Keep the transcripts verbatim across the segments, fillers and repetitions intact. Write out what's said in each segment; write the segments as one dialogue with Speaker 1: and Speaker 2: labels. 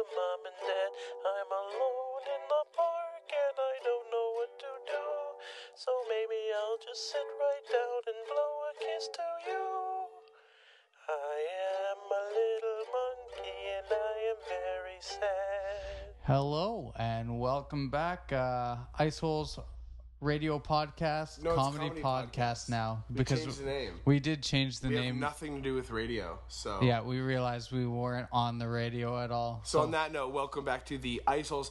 Speaker 1: mom and dad. I'm alone in the park and I don't know what to do. So maybe I'll just sit right down and blow a kiss to you. I am a little monkey and I am very sad.
Speaker 2: Hello and welcome back, uh, Icehole's radio podcast,
Speaker 3: No, it's
Speaker 2: comedy,
Speaker 3: comedy
Speaker 2: podcast,
Speaker 3: podcast.
Speaker 2: now
Speaker 3: We
Speaker 2: because
Speaker 3: changed the name.
Speaker 2: we did change the
Speaker 3: We
Speaker 2: name.
Speaker 3: have nothing to do with radio, so
Speaker 2: Yeah, we realized we weren't on the radio at all.
Speaker 3: So on that note, welcome back to the Iceholes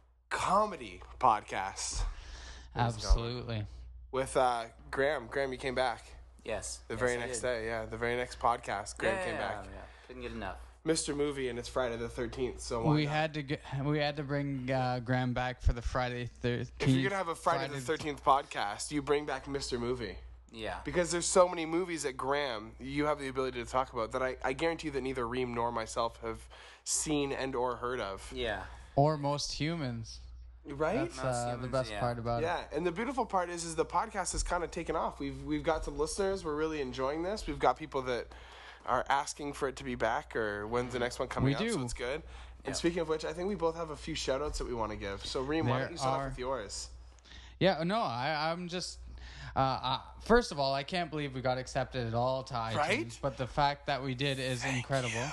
Speaker 3: comedy podcast
Speaker 2: absolutely.
Speaker 3: with uh, Graham. Graham, you came back
Speaker 4: Yes.
Speaker 3: the
Speaker 4: yes,
Speaker 3: very
Speaker 4: I
Speaker 3: next
Speaker 4: did.
Speaker 3: day. Yeah, the very next podcast. Graham
Speaker 4: yeah,
Speaker 3: came
Speaker 4: yeah,
Speaker 3: back.
Speaker 4: Yeah, couldn't get enough.
Speaker 3: Mister Movie, and it's Friday the thirteenth. So why
Speaker 2: We
Speaker 3: not?
Speaker 2: had to get, we had to bring uh, Graham back for the Friday thirteenth.
Speaker 3: If you're gonna have a Friday, the thirteenth podcast, you bring back Mister Movie.
Speaker 4: Yeah.
Speaker 3: Because there's so many movies that Graham, you have the ability to talk about that I, I guarantee that neither Reem nor myself have seen and or heard of.
Speaker 4: Yeah.
Speaker 2: or most humans.
Speaker 3: Right?
Speaker 2: That's
Speaker 4: Most
Speaker 2: uh, the
Speaker 4: humans,
Speaker 2: best
Speaker 4: yeah.
Speaker 2: part about it.
Speaker 3: Yeah, and the beautiful part is, is the podcast has kind of taken off. We've we've got some listeners. We're really enjoying this. We've got people that are asking for it to be back, or when's the next one coming
Speaker 2: We
Speaker 3: up.
Speaker 2: do.
Speaker 3: So it's good.
Speaker 4: Yeah.
Speaker 3: And speaking of which, I think we both have a few shout outs that we want to give. So Reem, why
Speaker 2: There
Speaker 3: don't you start
Speaker 2: are-
Speaker 3: off with yours?
Speaker 2: Yeah, no, I, I'm just. Uh, uh, first of all, I can't believe we got accepted at all to iTunes,
Speaker 3: Right?
Speaker 2: but the fact that we did is incredible.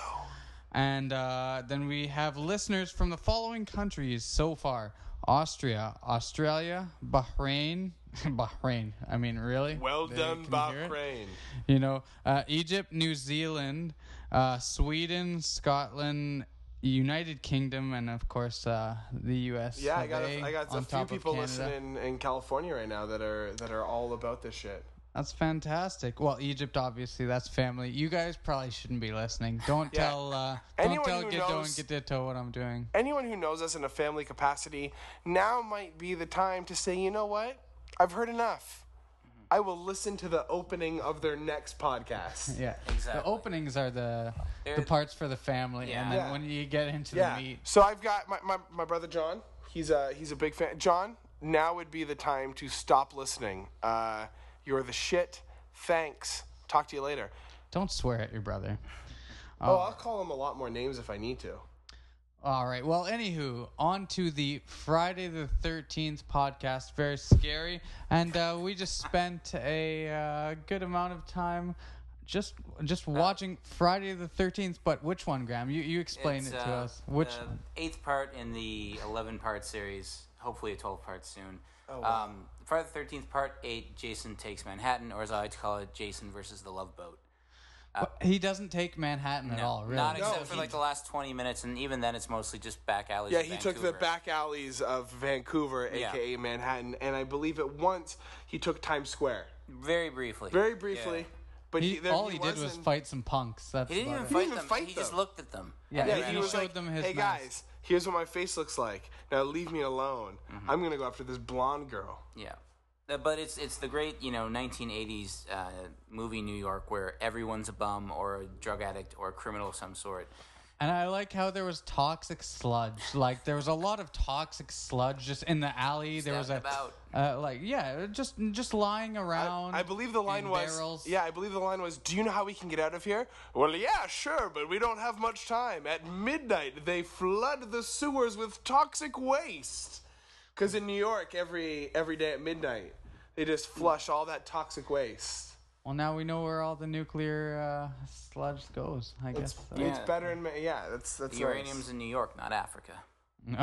Speaker 2: And uh, then we have listeners from the following countries so far: Austria, Australia, Bahrain, Bahrain. I mean, really?
Speaker 3: Well
Speaker 2: They-
Speaker 3: done,
Speaker 2: can you hear it?
Speaker 3: Bahrain.
Speaker 2: You know, uh, Egypt, New Zealand, uh, Sweden, Scotland, United Kingdom, and of course uh, the U S.
Speaker 3: Yeah, I got
Speaker 2: A
Speaker 3: a, I got a
Speaker 2: on
Speaker 3: few
Speaker 2: top of
Speaker 3: people
Speaker 2: Canada.
Speaker 3: listening in California right now that are that are all about this shit.
Speaker 2: That's fantastic. Well, Egypt, obviously, that's family. You guys probably shouldn't be listening. Don't
Speaker 3: Yeah.
Speaker 2: tell, uh, don't
Speaker 3: Anyone
Speaker 2: tell
Speaker 3: who
Speaker 2: Giddo
Speaker 3: knows-
Speaker 2: and Giddito what I'm doing.
Speaker 3: Anyone who knows us in a family capacity, now might be the time to say, you know what? I've heard enough. I will listen to the opening of their next podcast.
Speaker 2: Yeah,
Speaker 4: Exactly.
Speaker 2: The openings are the the
Speaker 4: They're-
Speaker 2: parts for the family,
Speaker 4: Yeah.
Speaker 2: and then
Speaker 3: Yeah.
Speaker 2: when you get into
Speaker 3: Yeah.
Speaker 2: the meat,
Speaker 3: So I've got my, my, my brother John. He's a he's a big fan. John, now would be the time to stop listening. Uh, you're the shit. Thanks. Talk to you later.
Speaker 2: don't swear at your brother.
Speaker 3: Oh, I'll call him a lot more names if I need to.
Speaker 2: All right. Well, anywho, on to the Friday the thirteenth podcast. Very scary. And uh, we just spent a uh, good amount of time just just watching Friday the thirteenth. But which one, Graham? You you explain
Speaker 4: It's,
Speaker 2: it to
Speaker 4: uh,
Speaker 2: us. Which
Speaker 4: the eighth part in the eleven part series, hopefully a twelve part soon.
Speaker 3: Oh, wow.
Speaker 4: Um, Friday the thirteenth, part eight, Jason Takes Manhattan, or as I like to call it, Jason versus the Love Boat.
Speaker 2: he doesn't take Manhattan at
Speaker 4: No,
Speaker 2: all, really.
Speaker 4: Not
Speaker 3: No,
Speaker 4: except for
Speaker 3: he-
Speaker 4: like the last twenty minutes, and even then it's mostly just back alleys.
Speaker 3: Yeah,
Speaker 4: of
Speaker 3: he took the
Speaker 4: Vancouver.
Speaker 3: back alleys of Vancouver,
Speaker 4: Yeah.
Speaker 3: aka Manhattan, and I believe at once he took Times Square.
Speaker 4: Very briefly.
Speaker 3: Very briefly.
Speaker 4: Yeah.
Speaker 3: But
Speaker 2: He,
Speaker 3: he, there,
Speaker 2: all he, did was
Speaker 3: wasn't-
Speaker 2: fight some punks. That's
Speaker 4: He didn't
Speaker 2: about
Speaker 4: even
Speaker 2: it.
Speaker 4: fight
Speaker 3: even
Speaker 4: them.
Speaker 3: fight
Speaker 4: he just
Speaker 3: them.
Speaker 4: looked at them.
Speaker 2: Yeah,
Speaker 4: And
Speaker 3: Yeah,
Speaker 4: they
Speaker 2: he
Speaker 3: he
Speaker 4: ran
Speaker 3: was
Speaker 2: showed
Speaker 3: like,
Speaker 2: them his
Speaker 3: "Hey
Speaker 2: mask.
Speaker 3: guys, here's what my face looks like. Now leave me alone.
Speaker 4: Mm-hmm.
Speaker 3: I'm gonna go after this blonde girl."
Speaker 4: Yeah. Uh, But it's it's the great, you know, nineteen eighties uh, movie New York where everyone's a bum or a drug addict or a criminal of some sort.
Speaker 2: And I like how there was toxic sludge. Like there was a lot of toxic sludge just in the alley. There was a
Speaker 4: Scattered
Speaker 2: uh, like yeah, just just lying around.
Speaker 3: I, I believe the line
Speaker 2: in
Speaker 3: was,
Speaker 2: barrels.
Speaker 3: yeah, I believe the line was, "Do you know how we can get out of here?" Well, yeah, sure, but we don't have much time. At midnight, they flood the sewers with toxic waste. Because in New York, every every day at midnight, they just flush all that toxic waste.
Speaker 2: Well, now we know where all the nuclear uh, sludge goes. I
Speaker 3: It's,
Speaker 2: guess.
Speaker 4: Yeah.
Speaker 3: it's better in, yeah, that's that's
Speaker 4: The
Speaker 3: nice.
Speaker 4: uranium's in New York, not Africa.
Speaker 2: No.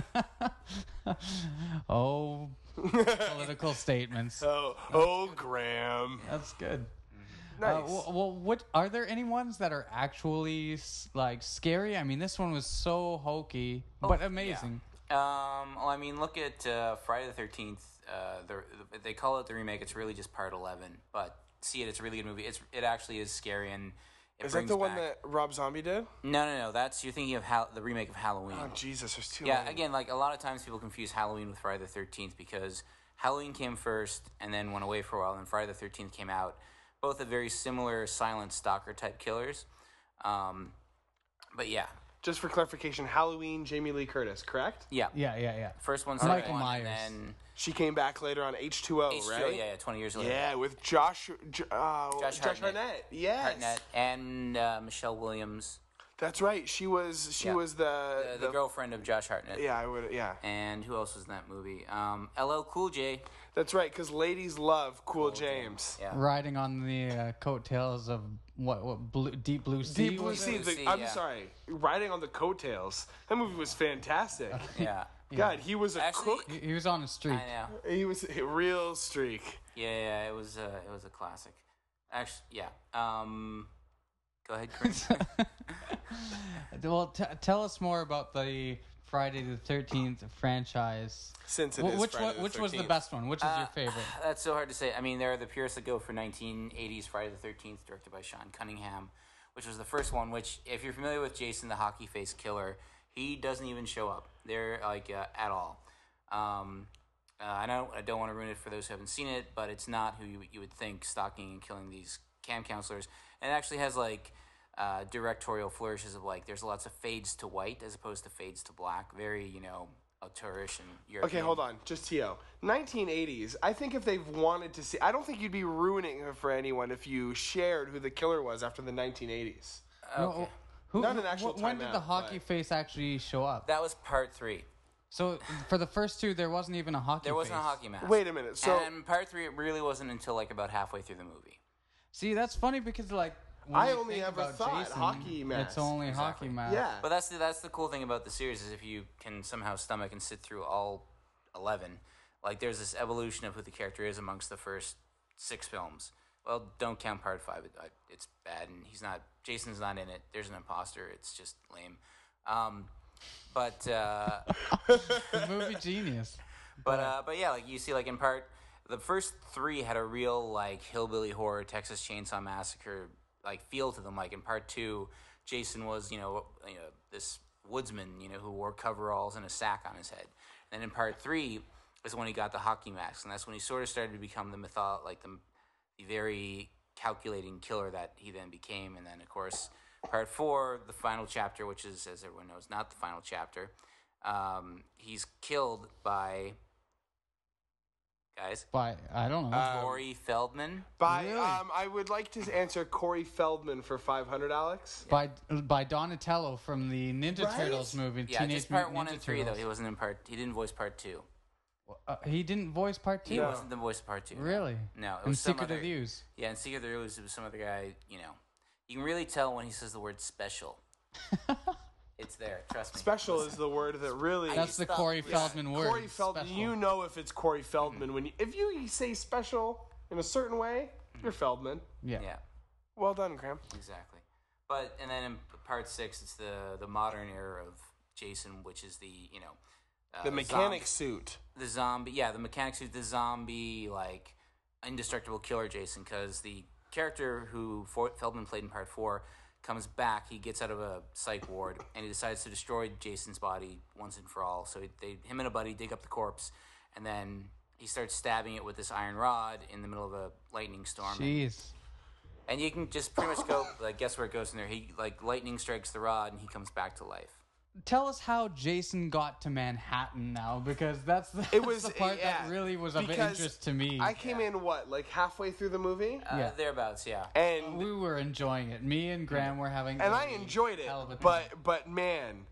Speaker 2: oh, political statements.
Speaker 3: Oh, oh, Graham.
Speaker 2: That's good.
Speaker 3: Nice.
Speaker 2: Uh, well, well, what are there any ones that are actually s- like scary? I mean, this one was so hokey, but amazing.
Speaker 4: Um, well, I mean, look at uh, Friday the thirteenth. Uh, the, they call it the remake. It's really just part eleven. But see it. It's a really good movie. It's it actually is scary and it
Speaker 3: Is that
Speaker 4: brings
Speaker 3: the one
Speaker 4: back-
Speaker 3: that Rob Zombie did?
Speaker 4: No, no, no. That's you're thinking of Hal- the remake of Halloween.
Speaker 3: Oh, Jesus, there's too
Speaker 4: Yeah,
Speaker 3: many.
Speaker 4: again, like a lot of times people confuse Halloween with Friday the thirteenth because Halloween came first and then went away for a while, and Friday the thirteenth came out. Both are very similar silent stalker type killers. Um, but yeah,
Speaker 3: Just for clarification, Halloween, Jamie Lee Curtis, correct?
Speaker 4: yeah,
Speaker 2: Yeah, yeah, yeah.
Speaker 4: First one's
Speaker 2: Michael
Speaker 4: second one,
Speaker 2: Myers.
Speaker 4: and then
Speaker 3: She came back later on H two O,
Speaker 4: H two O,
Speaker 3: right?
Speaker 4: yeah, yeah, twenty years later.
Speaker 3: Yeah, with Josh, J- uh,
Speaker 4: Josh
Speaker 3: Josh
Speaker 4: Hartnett.
Speaker 3: Hartnett. Yes.
Speaker 4: Hartnett and uh, Michelle Williams.
Speaker 3: That's right. She was she
Speaker 4: Yeah.
Speaker 3: was the,
Speaker 4: The, the girlfriend of Josh Hartnett.
Speaker 3: Yeah, I would. Yeah,
Speaker 4: And who else was in that movie? Um, L L Cool J.
Speaker 3: that's right. Because ladies love Cool James.
Speaker 4: Yeah.
Speaker 2: Riding on the uh, coattails of what? What? Blue, Deep Blue Sea.
Speaker 3: Deep Blue
Speaker 2: was
Speaker 3: Sea.
Speaker 2: it?
Speaker 3: the-
Speaker 4: Sea,
Speaker 3: I'm
Speaker 4: yeah.
Speaker 3: sorry. Riding on the coattails. That movie was fantastic.
Speaker 4: Yeah.
Speaker 3: God, he was a
Speaker 4: Actually-
Speaker 3: cook.
Speaker 2: He, he was on a streak.
Speaker 4: I know.
Speaker 3: He was a real streak.
Speaker 4: Yeah, yeah, it was uh, it was a classic. Actually, yeah. Um, go ahead, Chris.
Speaker 2: Well, t- tell us more about the Friday the thirteenth franchise.
Speaker 3: Since it
Speaker 2: Wh-
Speaker 3: is
Speaker 2: which
Speaker 3: Friday
Speaker 2: one,
Speaker 3: the
Speaker 2: which was the
Speaker 3: thirteenth.
Speaker 2: best one? Which is your favorite?
Speaker 4: That's so hard to say. I mean, there are the purists that go for nineteen eighties Friday the thirteenth, directed by Sean Cunningham, which was the first one. Which, if you're familiar with Jason the Hockey Face Killer, he doesn't even show up there, like uh, at all. Um, uh, I don't, I don't want to ruin it for those who haven't seen it, but it's not who you, you would think stalking and killing these camp counselors. And it actually has like uh, directorial flourishes of like there's lots of fades to white as opposed to fades to black. Very, you know, auteurish and European.
Speaker 3: Okay, hold on. Just T O. nineteen eighties. I think if they've wanted to see, I don't think you'd be ruining it for anyone if you shared who the killer was after the nineteen eighties.
Speaker 2: No, who,
Speaker 3: Not
Speaker 2: who-
Speaker 3: an actual
Speaker 2: wh- when did
Speaker 3: timeout,
Speaker 2: the hockey
Speaker 3: but-
Speaker 2: face actually show up?
Speaker 4: That was part three.
Speaker 2: So for the first two, there wasn't even a hockey.
Speaker 4: There wasn't
Speaker 2: face.
Speaker 4: a hockey mask.
Speaker 3: Wait a minute. So
Speaker 4: and part three, it really wasn't until like about halfway through the movie.
Speaker 2: See, that's funny because like when
Speaker 3: I
Speaker 2: you
Speaker 3: only
Speaker 2: think
Speaker 3: ever
Speaker 2: about
Speaker 3: thought
Speaker 2: Jason,
Speaker 3: hockey mask.
Speaker 2: It's only
Speaker 4: Exactly.
Speaker 2: hockey mask.
Speaker 3: yeah.
Speaker 4: But that's the, that's the cool thing about the series is if you can somehow stomach and sit through all eleven, like there's this evolution of who the character is amongst the first six films. Well, don't count part five; it, it's bad, and he's not. Jason's not in it. There's an imposter. It's just lame. Um, but uh,
Speaker 2: The movie genius.
Speaker 4: but uh, but yeah, like you see, like in part, the first three had a real like hillbilly horror, Texas Chainsaw Massacre like feel to them. Like in part two, Jason was you know you know this woodsman you know who wore coveralls and a sack on his head. And then in part three is when he got the hockey mask, and that's when he sort of started to become the mytho like the, the very calculating killer that he then became. And then of course part four, the final chapter, which is, as everyone knows, not the final chapter. Um, he's killed by, guys,
Speaker 2: By I don't know.
Speaker 3: Uh,
Speaker 4: Corey Feldman.
Speaker 3: By
Speaker 2: Really?
Speaker 3: um, I would like to answer Corey Feldman for five hundred, Alex.
Speaker 2: by by Donatello from the Ninja
Speaker 3: Right?
Speaker 2: Turtles movie.
Speaker 4: Yeah,
Speaker 2: Teenage
Speaker 4: just part
Speaker 2: Mutant
Speaker 4: one
Speaker 2: Ninja
Speaker 4: and three, though.
Speaker 2: Turtles.
Speaker 4: He wasn't in part, he didn't voice part two.
Speaker 2: Uh, he didn't voice part two.
Speaker 4: He wasn't the voice of part two. no.
Speaker 2: Really?
Speaker 4: No, it
Speaker 2: In
Speaker 4: was some
Speaker 2: Secret
Speaker 4: other,
Speaker 2: of the Ooze.
Speaker 4: Yeah, in Secret of the Ooze, it was some other guy, you know. You can really tell when he says the word special. It's there, trust me.
Speaker 3: Special is the word that really.
Speaker 2: That's the
Speaker 4: thought-
Speaker 2: Corey
Speaker 4: yeah,
Speaker 2: Feldman word.
Speaker 3: Corey Feldman.
Speaker 2: special.
Speaker 3: You know if it's Corey Feldman when you, if you say special in a certain way, you're Feldman.
Speaker 2: Yeah.
Speaker 4: Yeah,
Speaker 3: Well done, Graham.
Speaker 4: exactly. But, and then in part six, it's the, the modern era of Jason, which is the, you know. Uh,
Speaker 3: The mechanic
Speaker 4: zombie-
Speaker 3: suit.
Speaker 4: the zombie, yeah, the mechanic suit, the zombie, like, indestructible killer Jason, because the character who For- Feldman played in part four comes back, he gets out of a psych ward, and he decides to destroy Jason's body once and for all. So they, him and a buddy dig up the corpse, and then he starts stabbing it with this iron rod in the middle of a lightning storm. And,
Speaker 2: Jeez.
Speaker 4: and you can just pretty much go, like, guess where it goes in there. He, like, lightning strikes the rod, and he comes back to life.
Speaker 2: Tell us how Jason got to Manhattan now, because that's the,
Speaker 3: It was
Speaker 2: that's the part
Speaker 3: yeah,
Speaker 2: that really was of
Speaker 3: because
Speaker 2: interest to me.
Speaker 3: I came in what, like halfway through the movie,
Speaker 4: Uh,
Speaker 2: Yeah.
Speaker 4: Thereabouts, yeah.
Speaker 3: and
Speaker 2: we were enjoying it. Me and Graham were having.
Speaker 3: and
Speaker 2: a
Speaker 3: I enjoyed it.
Speaker 2: hell of a time.
Speaker 3: But but man,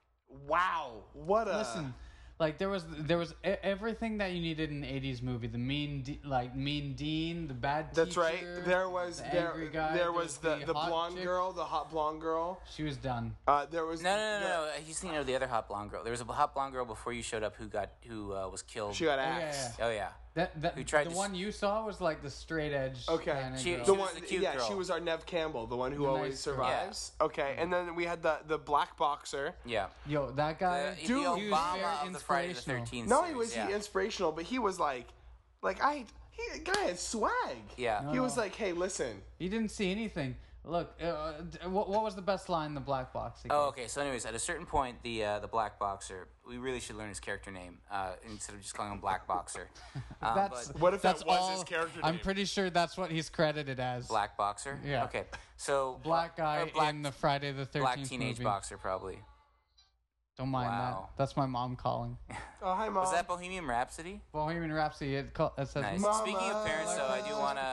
Speaker 3: wow, what a
Speaker 2: Listen, like there was there was e- everything that you needed in an eighties movie. The mean, de- like mean Dean, the bad.
Speaker 3: That's
Speaker 2: teacher,
Speaker 3: right. There was
Speaker 2: the
Speaker 3: there
Speaker 2: angry guy,
Speaker 3: there was the the
Speaker 2: hot
Speaker 3: blonde
Speaker 2: chick.
Speaker 3: girl, the hot blonde girl.
Speaker 2: She was done.
Speaker 3: Uh, there was
Speaker 4: No, no, no,
Speaker 3: the-
Speaker 4: no, no. He's thinking of the other hot blonde girl. There was a hot blonde girl before you showed up who got who uh, was killed.
Speaker 3: She got
Speaker 2: Oh, yeah,
Speaker 3: axed.
Speaker 2: yeah.
Speaker 4: Oh yeah.
Speaker 2: That that
Speaker 4: Who tried
Speaker 2: the
Speaker 4: to
Speaker 2: one you saw was like the straight edge.
Speaker 3: Okay,
Speaker 2: kinda
Speaker 4: She-
Speaker 2: girl.
Speaker 3: The
Speaker 4: was
Speaker 3: one,
Speaker 4: the cute
Speaker 3: yeah,
Speaker 4: girl.
Speaker 3: she was our Nev Campbell, the one who
Speaker 2: The
Speaker 3: always
Speaker 2: nice girl.
Speaker 3: survives. Okay, and then we had the the black boxer.
Speaker 4: Yeah.
Speaker 2: Yo, that guy.
Speaker 4: The,
Speaker 3: Dude,
Speaker 4: the
Speaker 3: he was
Speaker 4: Obama
Speaker 2: very
Speaker 4: of the Friday the
Speaker 2: inspirational.
Speaker 4: thirteenth
Speaker 3: No,
Speaker 4: series.
Speaker 3: he was
Speaker 4: yeah.
Speaker 3: he inspirational, but he was like, like I, he guy had swag.
Speaker 4: Yeah.
Speaker 3: he
Speaker 2: No,
Speaker 3: was
Speaker 2: no.
Speaker 3: like, hey, listen,
Speaker 2: He didn't see anything. Look, uh, d- what, what was the best line in the black box? again?
Speaker 4: Oh, okay. So, anyways, at a certain point, the uh, the black boxer, we really should learn his character name uh, instead of just calling him Black Boxer. Um,
Speaker 2: That's
Speaker 4: but
Speaker 3: What if that
Speaker 2: that's
Speaker 3: was
Speaker 2: all,
Speaker 3: his character
Speaker 2: I'm
Speaker 3: name?
Speaker 2: pretty sure that's what he's credited as.
Speaker 4: Black Boxer.
Speaker 2: Yeah.
Speaker 4: Okay. So
Speaker 2: Black guy
Speaker 4: or black,
Speaker 2: in the Friday the thirteenth
Speaker 4: black teenage
Speaker 2: movie.
Speaker 4: boxer, probably.
Speaker 2: Don't mind
Speaker 4: Wow.
Speaker 2: that. That's my mom calling.
Speaker 3: oh hi mom.
Speaker 4: Was that Bohemian Rhapsody?
Speaker 2: Bohemian Rhapsody. It, call, it says.
Speaker 4: Nice.
Speaker 3: Mama.
Speaker 4: Speaking of parents, though, I do want to.
Speaker 3: Yeah,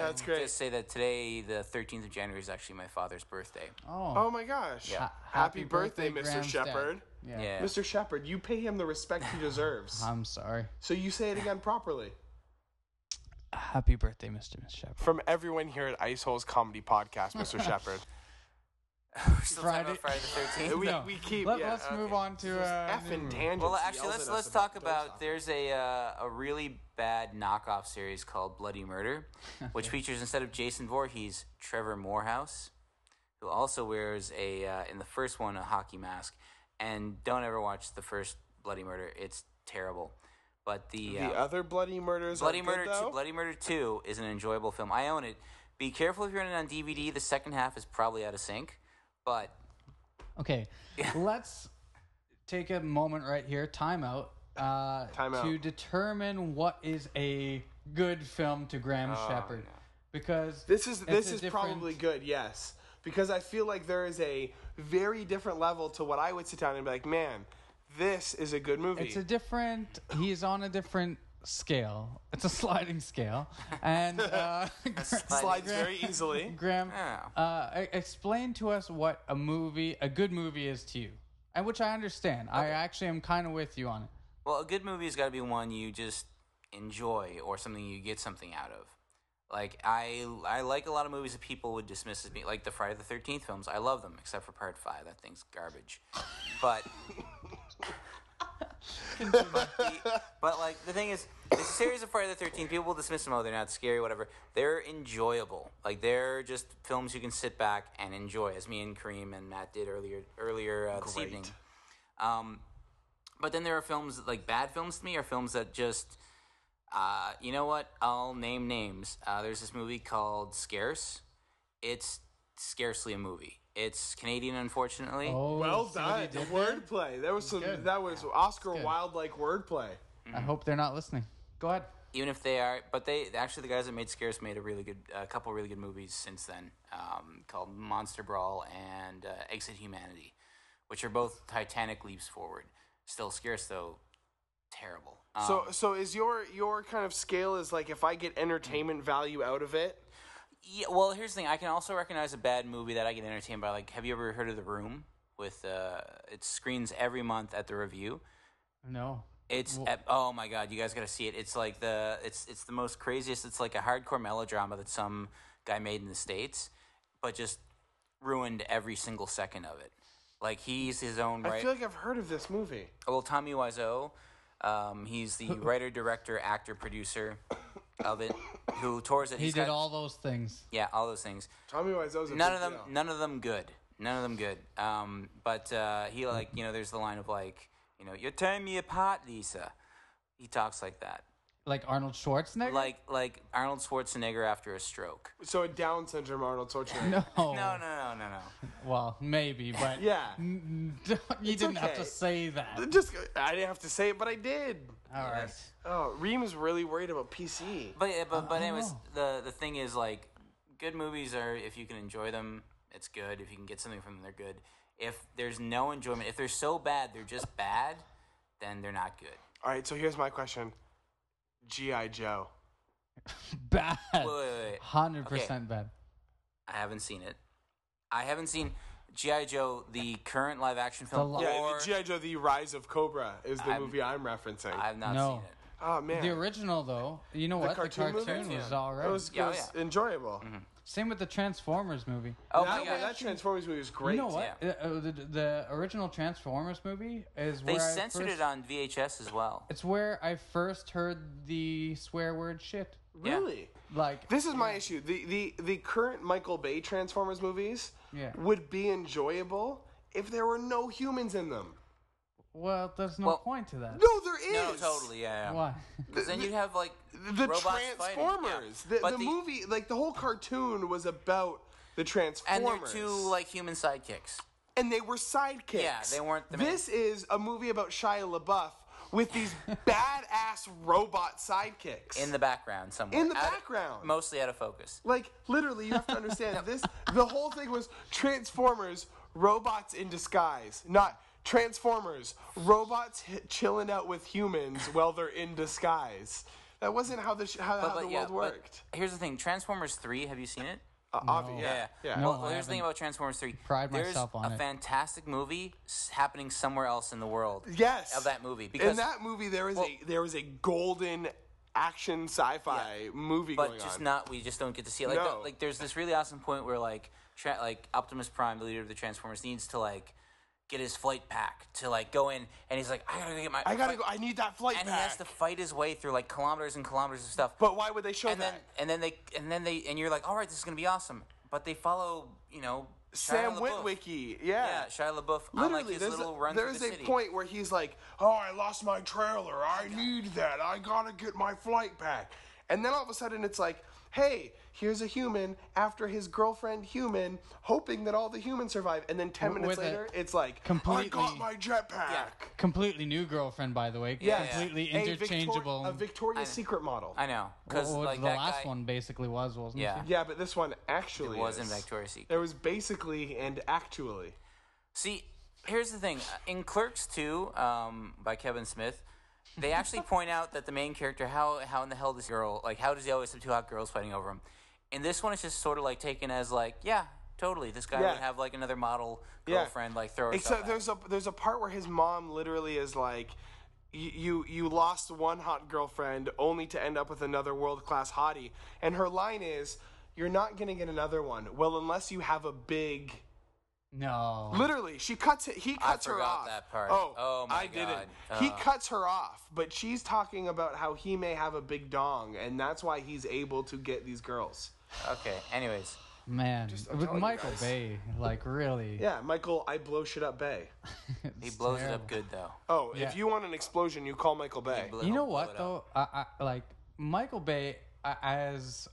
Speaker 3: that's great.
Speaker 4: Just say that today, the thirteenth of January, is actually my father's birthday.
Speaker 2: Oh,
Speaker 3: Oh my gosh.
Speaker 4: Yeah.
Speaker 3: Happy, birthday, Mister
Speaker 2: Graham's dad.
Speaker 3: Shepard.
Speaker 2: Yeah.
Speaker 4: Yeah.
Speaker 3: Mister Shepard, you pay him the respect he deserves.
Speaker 2: I'm sorry.
Speaker 3: So you say it again properly.
Speaker 2: Happy birthday, Mister Shepard.
Speaker 3: From everyone here at Ice Holes Comedy Podcast, Mister Shepard.
Speaker 4: We're still
Speaker 2: Friday-
Speaker 4: talking about Friday the thirteenth.
Speaker 3: We,
Speaker 2: No.
Speaker 3: we keep.
Speaker 2: Let,
Speaker 3: yeah,
Speaker 2: let's
Speaker 3: okay.
Speaker 2: move on to uh,
Speaker 3: Effing
Speaker 2: new-
Speaker 3: tangents.
Speaker 4: Well,
Speaker 3: he
Speaker 4: actually,
Speaker 3: yells
Speaker 4: let's
Speaker 3: at
Speaker 4: let's
Speaker 3: us
Speaker 4: talk
Speaker 3: Don't
Speaker 4: about.
Speaker 3: Stop.
Speaker 4: There's a uh, a really bad knockoff series called Bloody Murder, which features, instead of Jason Voorhees, Trevor Morehouse, who also wears a uh, in the first one a hockey mask. And don't ever watch the first Bloody Murder; it's terrible. But the
Speaker 3: The
Speaker 4: uh,
Speaker 3: other Bloody Murders
Speaker 4: Bloody
Speaker 3: are
Speaker 4: Murder
Speaker 3: good,
Speaker 4: two,
Speaker 3: though?
Speaker 4: Bloody Murder two is an enjoyable film. I own it. Be careful if you're in it on D V D. The second half is probably out of sync, but
Speaker 2: Okay, let's take a moment right here, time out, uh,
Speaker 3: Time out.
Speaker 2: to determine what is a good film to Graham Shepard.
Speaker 4: no.
Speaker 2: Because
Speaker 3: This is
Speaker 2: it's
Speaker 3: this
Speaker 2: a
Speaker 3: is
Speaker 2: different-
Speaker 3: probably good, yes. Because I feel like there is a very different level to what I would sit down and be like, man, this is a good movie.
Speaker 2: It's a different. He is on a different scale. It's a sliding scale, and uh,
Speaker 3: Slides very easily.
Speaker 2: Graham,
Speaker 4: Yeah.
Speaker 2: uh, e- explain to us what a movie, a good movie, is to you, and which I understand. I actually am kind of with you on it.
Speaker 4: well, a good movie's got to be one you just enjoy or something you get something out of. Like I, I like a lot of movies that people would dismiss as being like the Friday the thirteenth films. I love them, except for Part Five. That thing's garbage. But, but, the, but like the thing is, the series of Friday the thirteenth, people will dismiss them. Oh, they're not scary, whatever. They're enjoyable. Like they're just films you can sit back and enjoy, as me and Kareem and Matt did earlier earlier uh, this
Speaker 3: Great.
Speaker 4: evening. Um, but then there are films like bad films to me are films that just. Uh, you know what? I'll name names. Uh, there's this movie called Scarce. It's scarcely a movie. It's Canadian, unfortunately.
Speaker 2: Oh,
Speaker 3: Well
Speaker 2: see what
Speaker 3: done.
Speaker 2: he
Speaker 3: The
Speaker 2: did there?
Speaker 3: wordplay. That was some.
Speaker 2: good.
Speaker 3: That was Oscar
Speaker 2: good.
Speaker 3: Wilde like wordplay.
Speaker 2: I hope they're not listening. Go ahead.
Speaker 4: Even if they are, but they actually the guys that made Scarce made a really good, a couple really good movies since then, um, called Monster Brawl and uh, Exit Humanity, which are both Titanic leaps forward. Still Scarce though, terrible. Um,
Speaker 3: So, so is your your kind of scale is like if I get entertainment value out of it?
Speaker 4: Yeah, well, here's the thing. I can also recognize a bad movie that I get entertained by. Like, have you ever heard of The Room? With uh, it screens every month at the Review.
Speaker 2: No.
Speaker 4: It's
Speaker 2: Well-
Speaker 4: ep- oh my god, you guys got to see it. It's like the it's it's the most craziest. It's like a hardcore melodrama that some guy made in the States, but just ruined every single second of it. Like he's his own
Speaker 3: I
Speaker 4: right.
Speaker 3: feel like I've heard of this movie.
Speaker 4: Well, Tommy Wiseau, um, he's the writer, director, actor, producer of it, who tours it.
Speaker 2: He
Speaker 4: He's
Speaker 2: did
Speaker 4: got-
Speaker 2: all those things.
Speaker 4: yeah, all those things.
Speaker 3: Tommy Wiseau's a
Speaker 4: None
Speaker 3: big
Speaker 4: of them,
Speaker 3: deal.
Speaker 4: none of them good. None of them good. Um, but uh, he like you know, there's the line of like you know, you're tearing me apart, Lisa. He talks like that,
Speaker 2: Like Arnold Schwarzenegger?
Speaker 4: like like Arnold Schwarzenegger after a stroke.
Speaker 3: So a Down syndrome Arnold Schwarzenegger.
Speaker 2: No.
Speaker 4: No, no, no, no, no.
Speaker 2: Well, maybe, but
Speaker 3: Yeah.
Speaker 2: you didn't have
Speaker 3: okay.
Speaker 2: to say that.
Speaker 3: Just I didn't have to say it, but I did.
Speaker 2: All right.
Speaker 4: Yes.
Speaker 3: Oh, Reem is really worried about P C.
Speaker 4: But yeah, but but
Speaker 2: I don't
Speaker 4: anyways,
Speaker 2: know.
Speaker 4: the the thing is like, good movies are if you can enjoy them, it's good. If you can get something from them, they're good. If there's no enjoyment, if they're so bad, they're just bad, then they're not good.
Speaker 3: All right, so here's my question. G I. Joe.
Speaker 2: Bad.
Speaker 4: Wait, wait, wait, wait.
Speaker 2: one hundred percent bad.
Speaker 4: I haven't seen it. I haven't seen G I. Joe, the current live action film,
Speaker 2: The li-
Speaker 3: Yeah,
Speaker 4: or
Speaker 3: the G I. Joe: The Rise of Cobra is the
Speaker 4: I'm-
Speaker 3: movie I'm referencing.
Speaker 4: I've not
Speaker 2: No.
Speaker 4: seen it.
Speaker 3: oh man,
Speaker 2: The original, though, you know
Speaker 3: The
Speaker 2: what?
Speaker 3: cartoon
Speaker 2: the
Speaker 3: movie?
Speaker 2: cartoon was
Speaker 4: Yeah.
Speaker 2: all right.
Speaker 3: it was, it
Speaker 4: Yeah,
Speaker 3: was
Speaker 4: yeah.
Speaker 3: enjoyable.
Speaker 2: Same with the Transformers movie.
Speaker 4: Oh
Speaker 3: that,
Speaker 4: my god!
Speaker 3: that Transformers movie was great.
Speaker 2: You know what? Uh, uh, the, the original Transformers movie is
Speaker 4: They
Speaker 2: where I
Speaker 4: censored
Speaker 2: first,
Speaker 4: it on V H S as well.
Speaker 2: It's where I first heard the swear word shit.
Speaker 4: Yeah.
Speaker 3: Really?
Speaker 2: Like,
Speaker 3: This is my issue. The, the the current Michael Bay Transformers movies
Speaker 2: Yeah.
Speaker 3: would be enjoyable if there were no humans in them.
Speaker 2: well, there's no
Speaker 4: Well-
Speaker 2: point to that.
Speaker 3: No, there is.
Speaker 4: No, totally, yeah. yeah.
Speaker 2: Why?
Speaker 4: Because then you'd have like
Speaker 3: The
Speaker 4: robots
Speaker 3: Transformers.
Speaker 4: fighting, yeah.
Speaker 3: The,
Speaker 4: But
Speaker 3: the movie, like the whole cartoon, was about the
Speaker 4: and
Speaker 3: Transformers.
Speaker 4: they're two like human sidekicks.
Speaker 3: and they were sidekicks.
Speaker 4: Yeah, they weren't the main-
Speaker 3: This is a movie about Shia LaBeouf with these badass robot sidekicks.
Speaker 4: In the background somewhere.
Speaker 3: In the
Speaker 4: Out of-
Speaker 3: background.
Speaker 4: mostly out of focus.
Speaker 3: Like, literally, you have to understand this. The whole thing was Transformers, robots in disguise. Not Transformers, robots h- chilling out with humans while they're in disguise. That wasn't how the sh- how, how
Speaker 4: but,
Speaker 3: the
Speaker 4: yeah,
Speaker 3: world
Speaker 4: but
Speaker 3: worked.
Speaker 4: Here's the thing: Transformers three. Have you seen it?
Speaker 3: Uh, obvi-
Speaker 2: No.
Speaker 3: yeah, yeah.
Speaker 2: No.
Speaker 4: well,
Speaker 2: I
Speaker 4: here's the thing
Speaker 2: haven't
Speaker 4: about Transformers three.
Speaker 2: pride
Speaker 4: There's
Speaker 2: myself on
Speaker 4: a
Speaker 2: it.
Speaker 4: fantastic movie s- happening somewhere else in the world.
Speaker 3: Yes.
Speaker 4: Of that movie, because
Speaker 3: In that movie, there was
Speaker 4: well-
Speaker 3: a there was a golden action sci-fi
Speaker 4: Yeah.
Speaker 3: movie
Speaker 4: but
Speaker 3: going
Speaker 4: just
Speaker 3: on.
Speaker 4: not. We just don't get to see it. Like,
Speaker 3: No.
Speaker 4: the- like there's this really awesome point where like, tra- like Optimus Prime, the leader of the Transformers, needs to like get his flight pack to like go in, and he's like, I gotta get my.
Speaker 3: I gotta
Speaker 4: flight-"
Speaker 3: go. I need that flight
Speaker 4: And
Speaker 3: pack.
Speaker 4: he has to fight his way through like kilometers and kilometers of stuff.
Speaker 3: But why would they show
Speaker 4: and
Speaker 3: that?
Speaker 4: then and then they and then they and you're like, all right, this is gonna be awesome. But they follow, you know,
Speaker 3: Sam
Speaker 4: Shia LaBeouf.
Speaker 3: Witwicky,
Speaker 4: Yeah,
Speaker 3: yeah.
Speaker 4: Shia LaBeouf on
Speaker 3: Literally,
Speaker 4: like his
Speaker 3: there's
Speaker 4: little
Speaker 3: a,
Speaker 4: run
Speaker 3: there's
Speaker 4: through the
Speaker 3: a
Speaker 4: city.
Speaker 3: point where he's like, "Oh, I lost my trailer. I need that. I gotta get my flight pack." And then all of a sudden, it's like, "Hey, here's a human after his girlfriend human, hoping that all the humans survive." And then ten minutes
Speaker 2: With a
Speaker 3: later, it's like,
Speaker 2: completely-
Speaker 3: "I got my jetpack."
Speaker 4: Yeah.
Speaker 2: Completely new girlfriend, by the way.
Speaker 4: Yeah, yeah.
Speaker 2: Completely
Speaker 3: A Victor-
Speaker 2: interchangeable.
Speaker 3: a Victoria's Secret model.
Speaker 4: I know, because
Speaker 2: Well,
Speaker 4: like
Speaker 2: the
Speaker 4: that
Speaker 2: last
Speaker 4: guy,
Speaker 2: one basically was, wasn't
Speaker 4: Yeah.
Speaker 2: it?
Speaker 3: Yeah, but this one actually
Speaker 4: it was in
Speaker 3: is.
Speaker 4: Victoria's Secret.
Speaker 3: There was basically and actually.
Speaker 4: See, here's the thing: in Clerks two, um, by Kevin Smith, they actually point out that the main character, how how in the hell does girl like how does he always have two hot girls fighting over him? In this one, it's just sort of like taken as like, yeah, totally, this guy
Speaker 3: Yeah.
Speaker 4: would have like another model
Speaker 3: Yeah.
Speaker 4: girlfriend like throw herself
Speaker 3: Except
Speaker 4: at
Speaker 3: there's a there's a part where his mom literally is like, you you, you lost one hot girlfriend only to end up with another world class hottie, and her line is, "You're not gonna get another one. Well, unless you have a big."
Speaker 2: No.
Speaker 3: Literally, she cuts it. He cuts her
Speaker 4: forgot
Speaker 3: off.
Speaker 4: that part.
Speaker 3: Oh,
Speaker 4: Oh, my
Speaker 3: I didn't.
Speaker 4: God.
Speaker 3: He
Speaker 4: Oh.
Speaker 3: cuts her off, but she's talking about how he may have a big dong, and that's why he's able to get these girls.
Speaker 4: Okay. Anyways,
Speaker 2: Man,
Speaker 3: I'm
Speaker 2: with
Speaker 3: telling you
Speaker 2: Michael
Speaker 3: guys.
Speaker 2: Bay, like really.
Speaker 3: Yeah, Michael, I blow shit up Bay.
Speaker 4: he
Speaker 2: it's
Speaker 4: blows it
Speaker 2: terrible.
Speaker 4: up good though.
Speaker 3: Oh,
Speaker 2: Yeah.
Speaker 3: if you want an explosion, you call Michael Bay.
Speaker 4: Blow-
Speaker 2: You know
Speaker 4: blow
Speaker 2: what
Speaker 4: it
Speaker 2: though?
Speaker 4: up.
Speaker 2: I, I like Michael Bay uh, as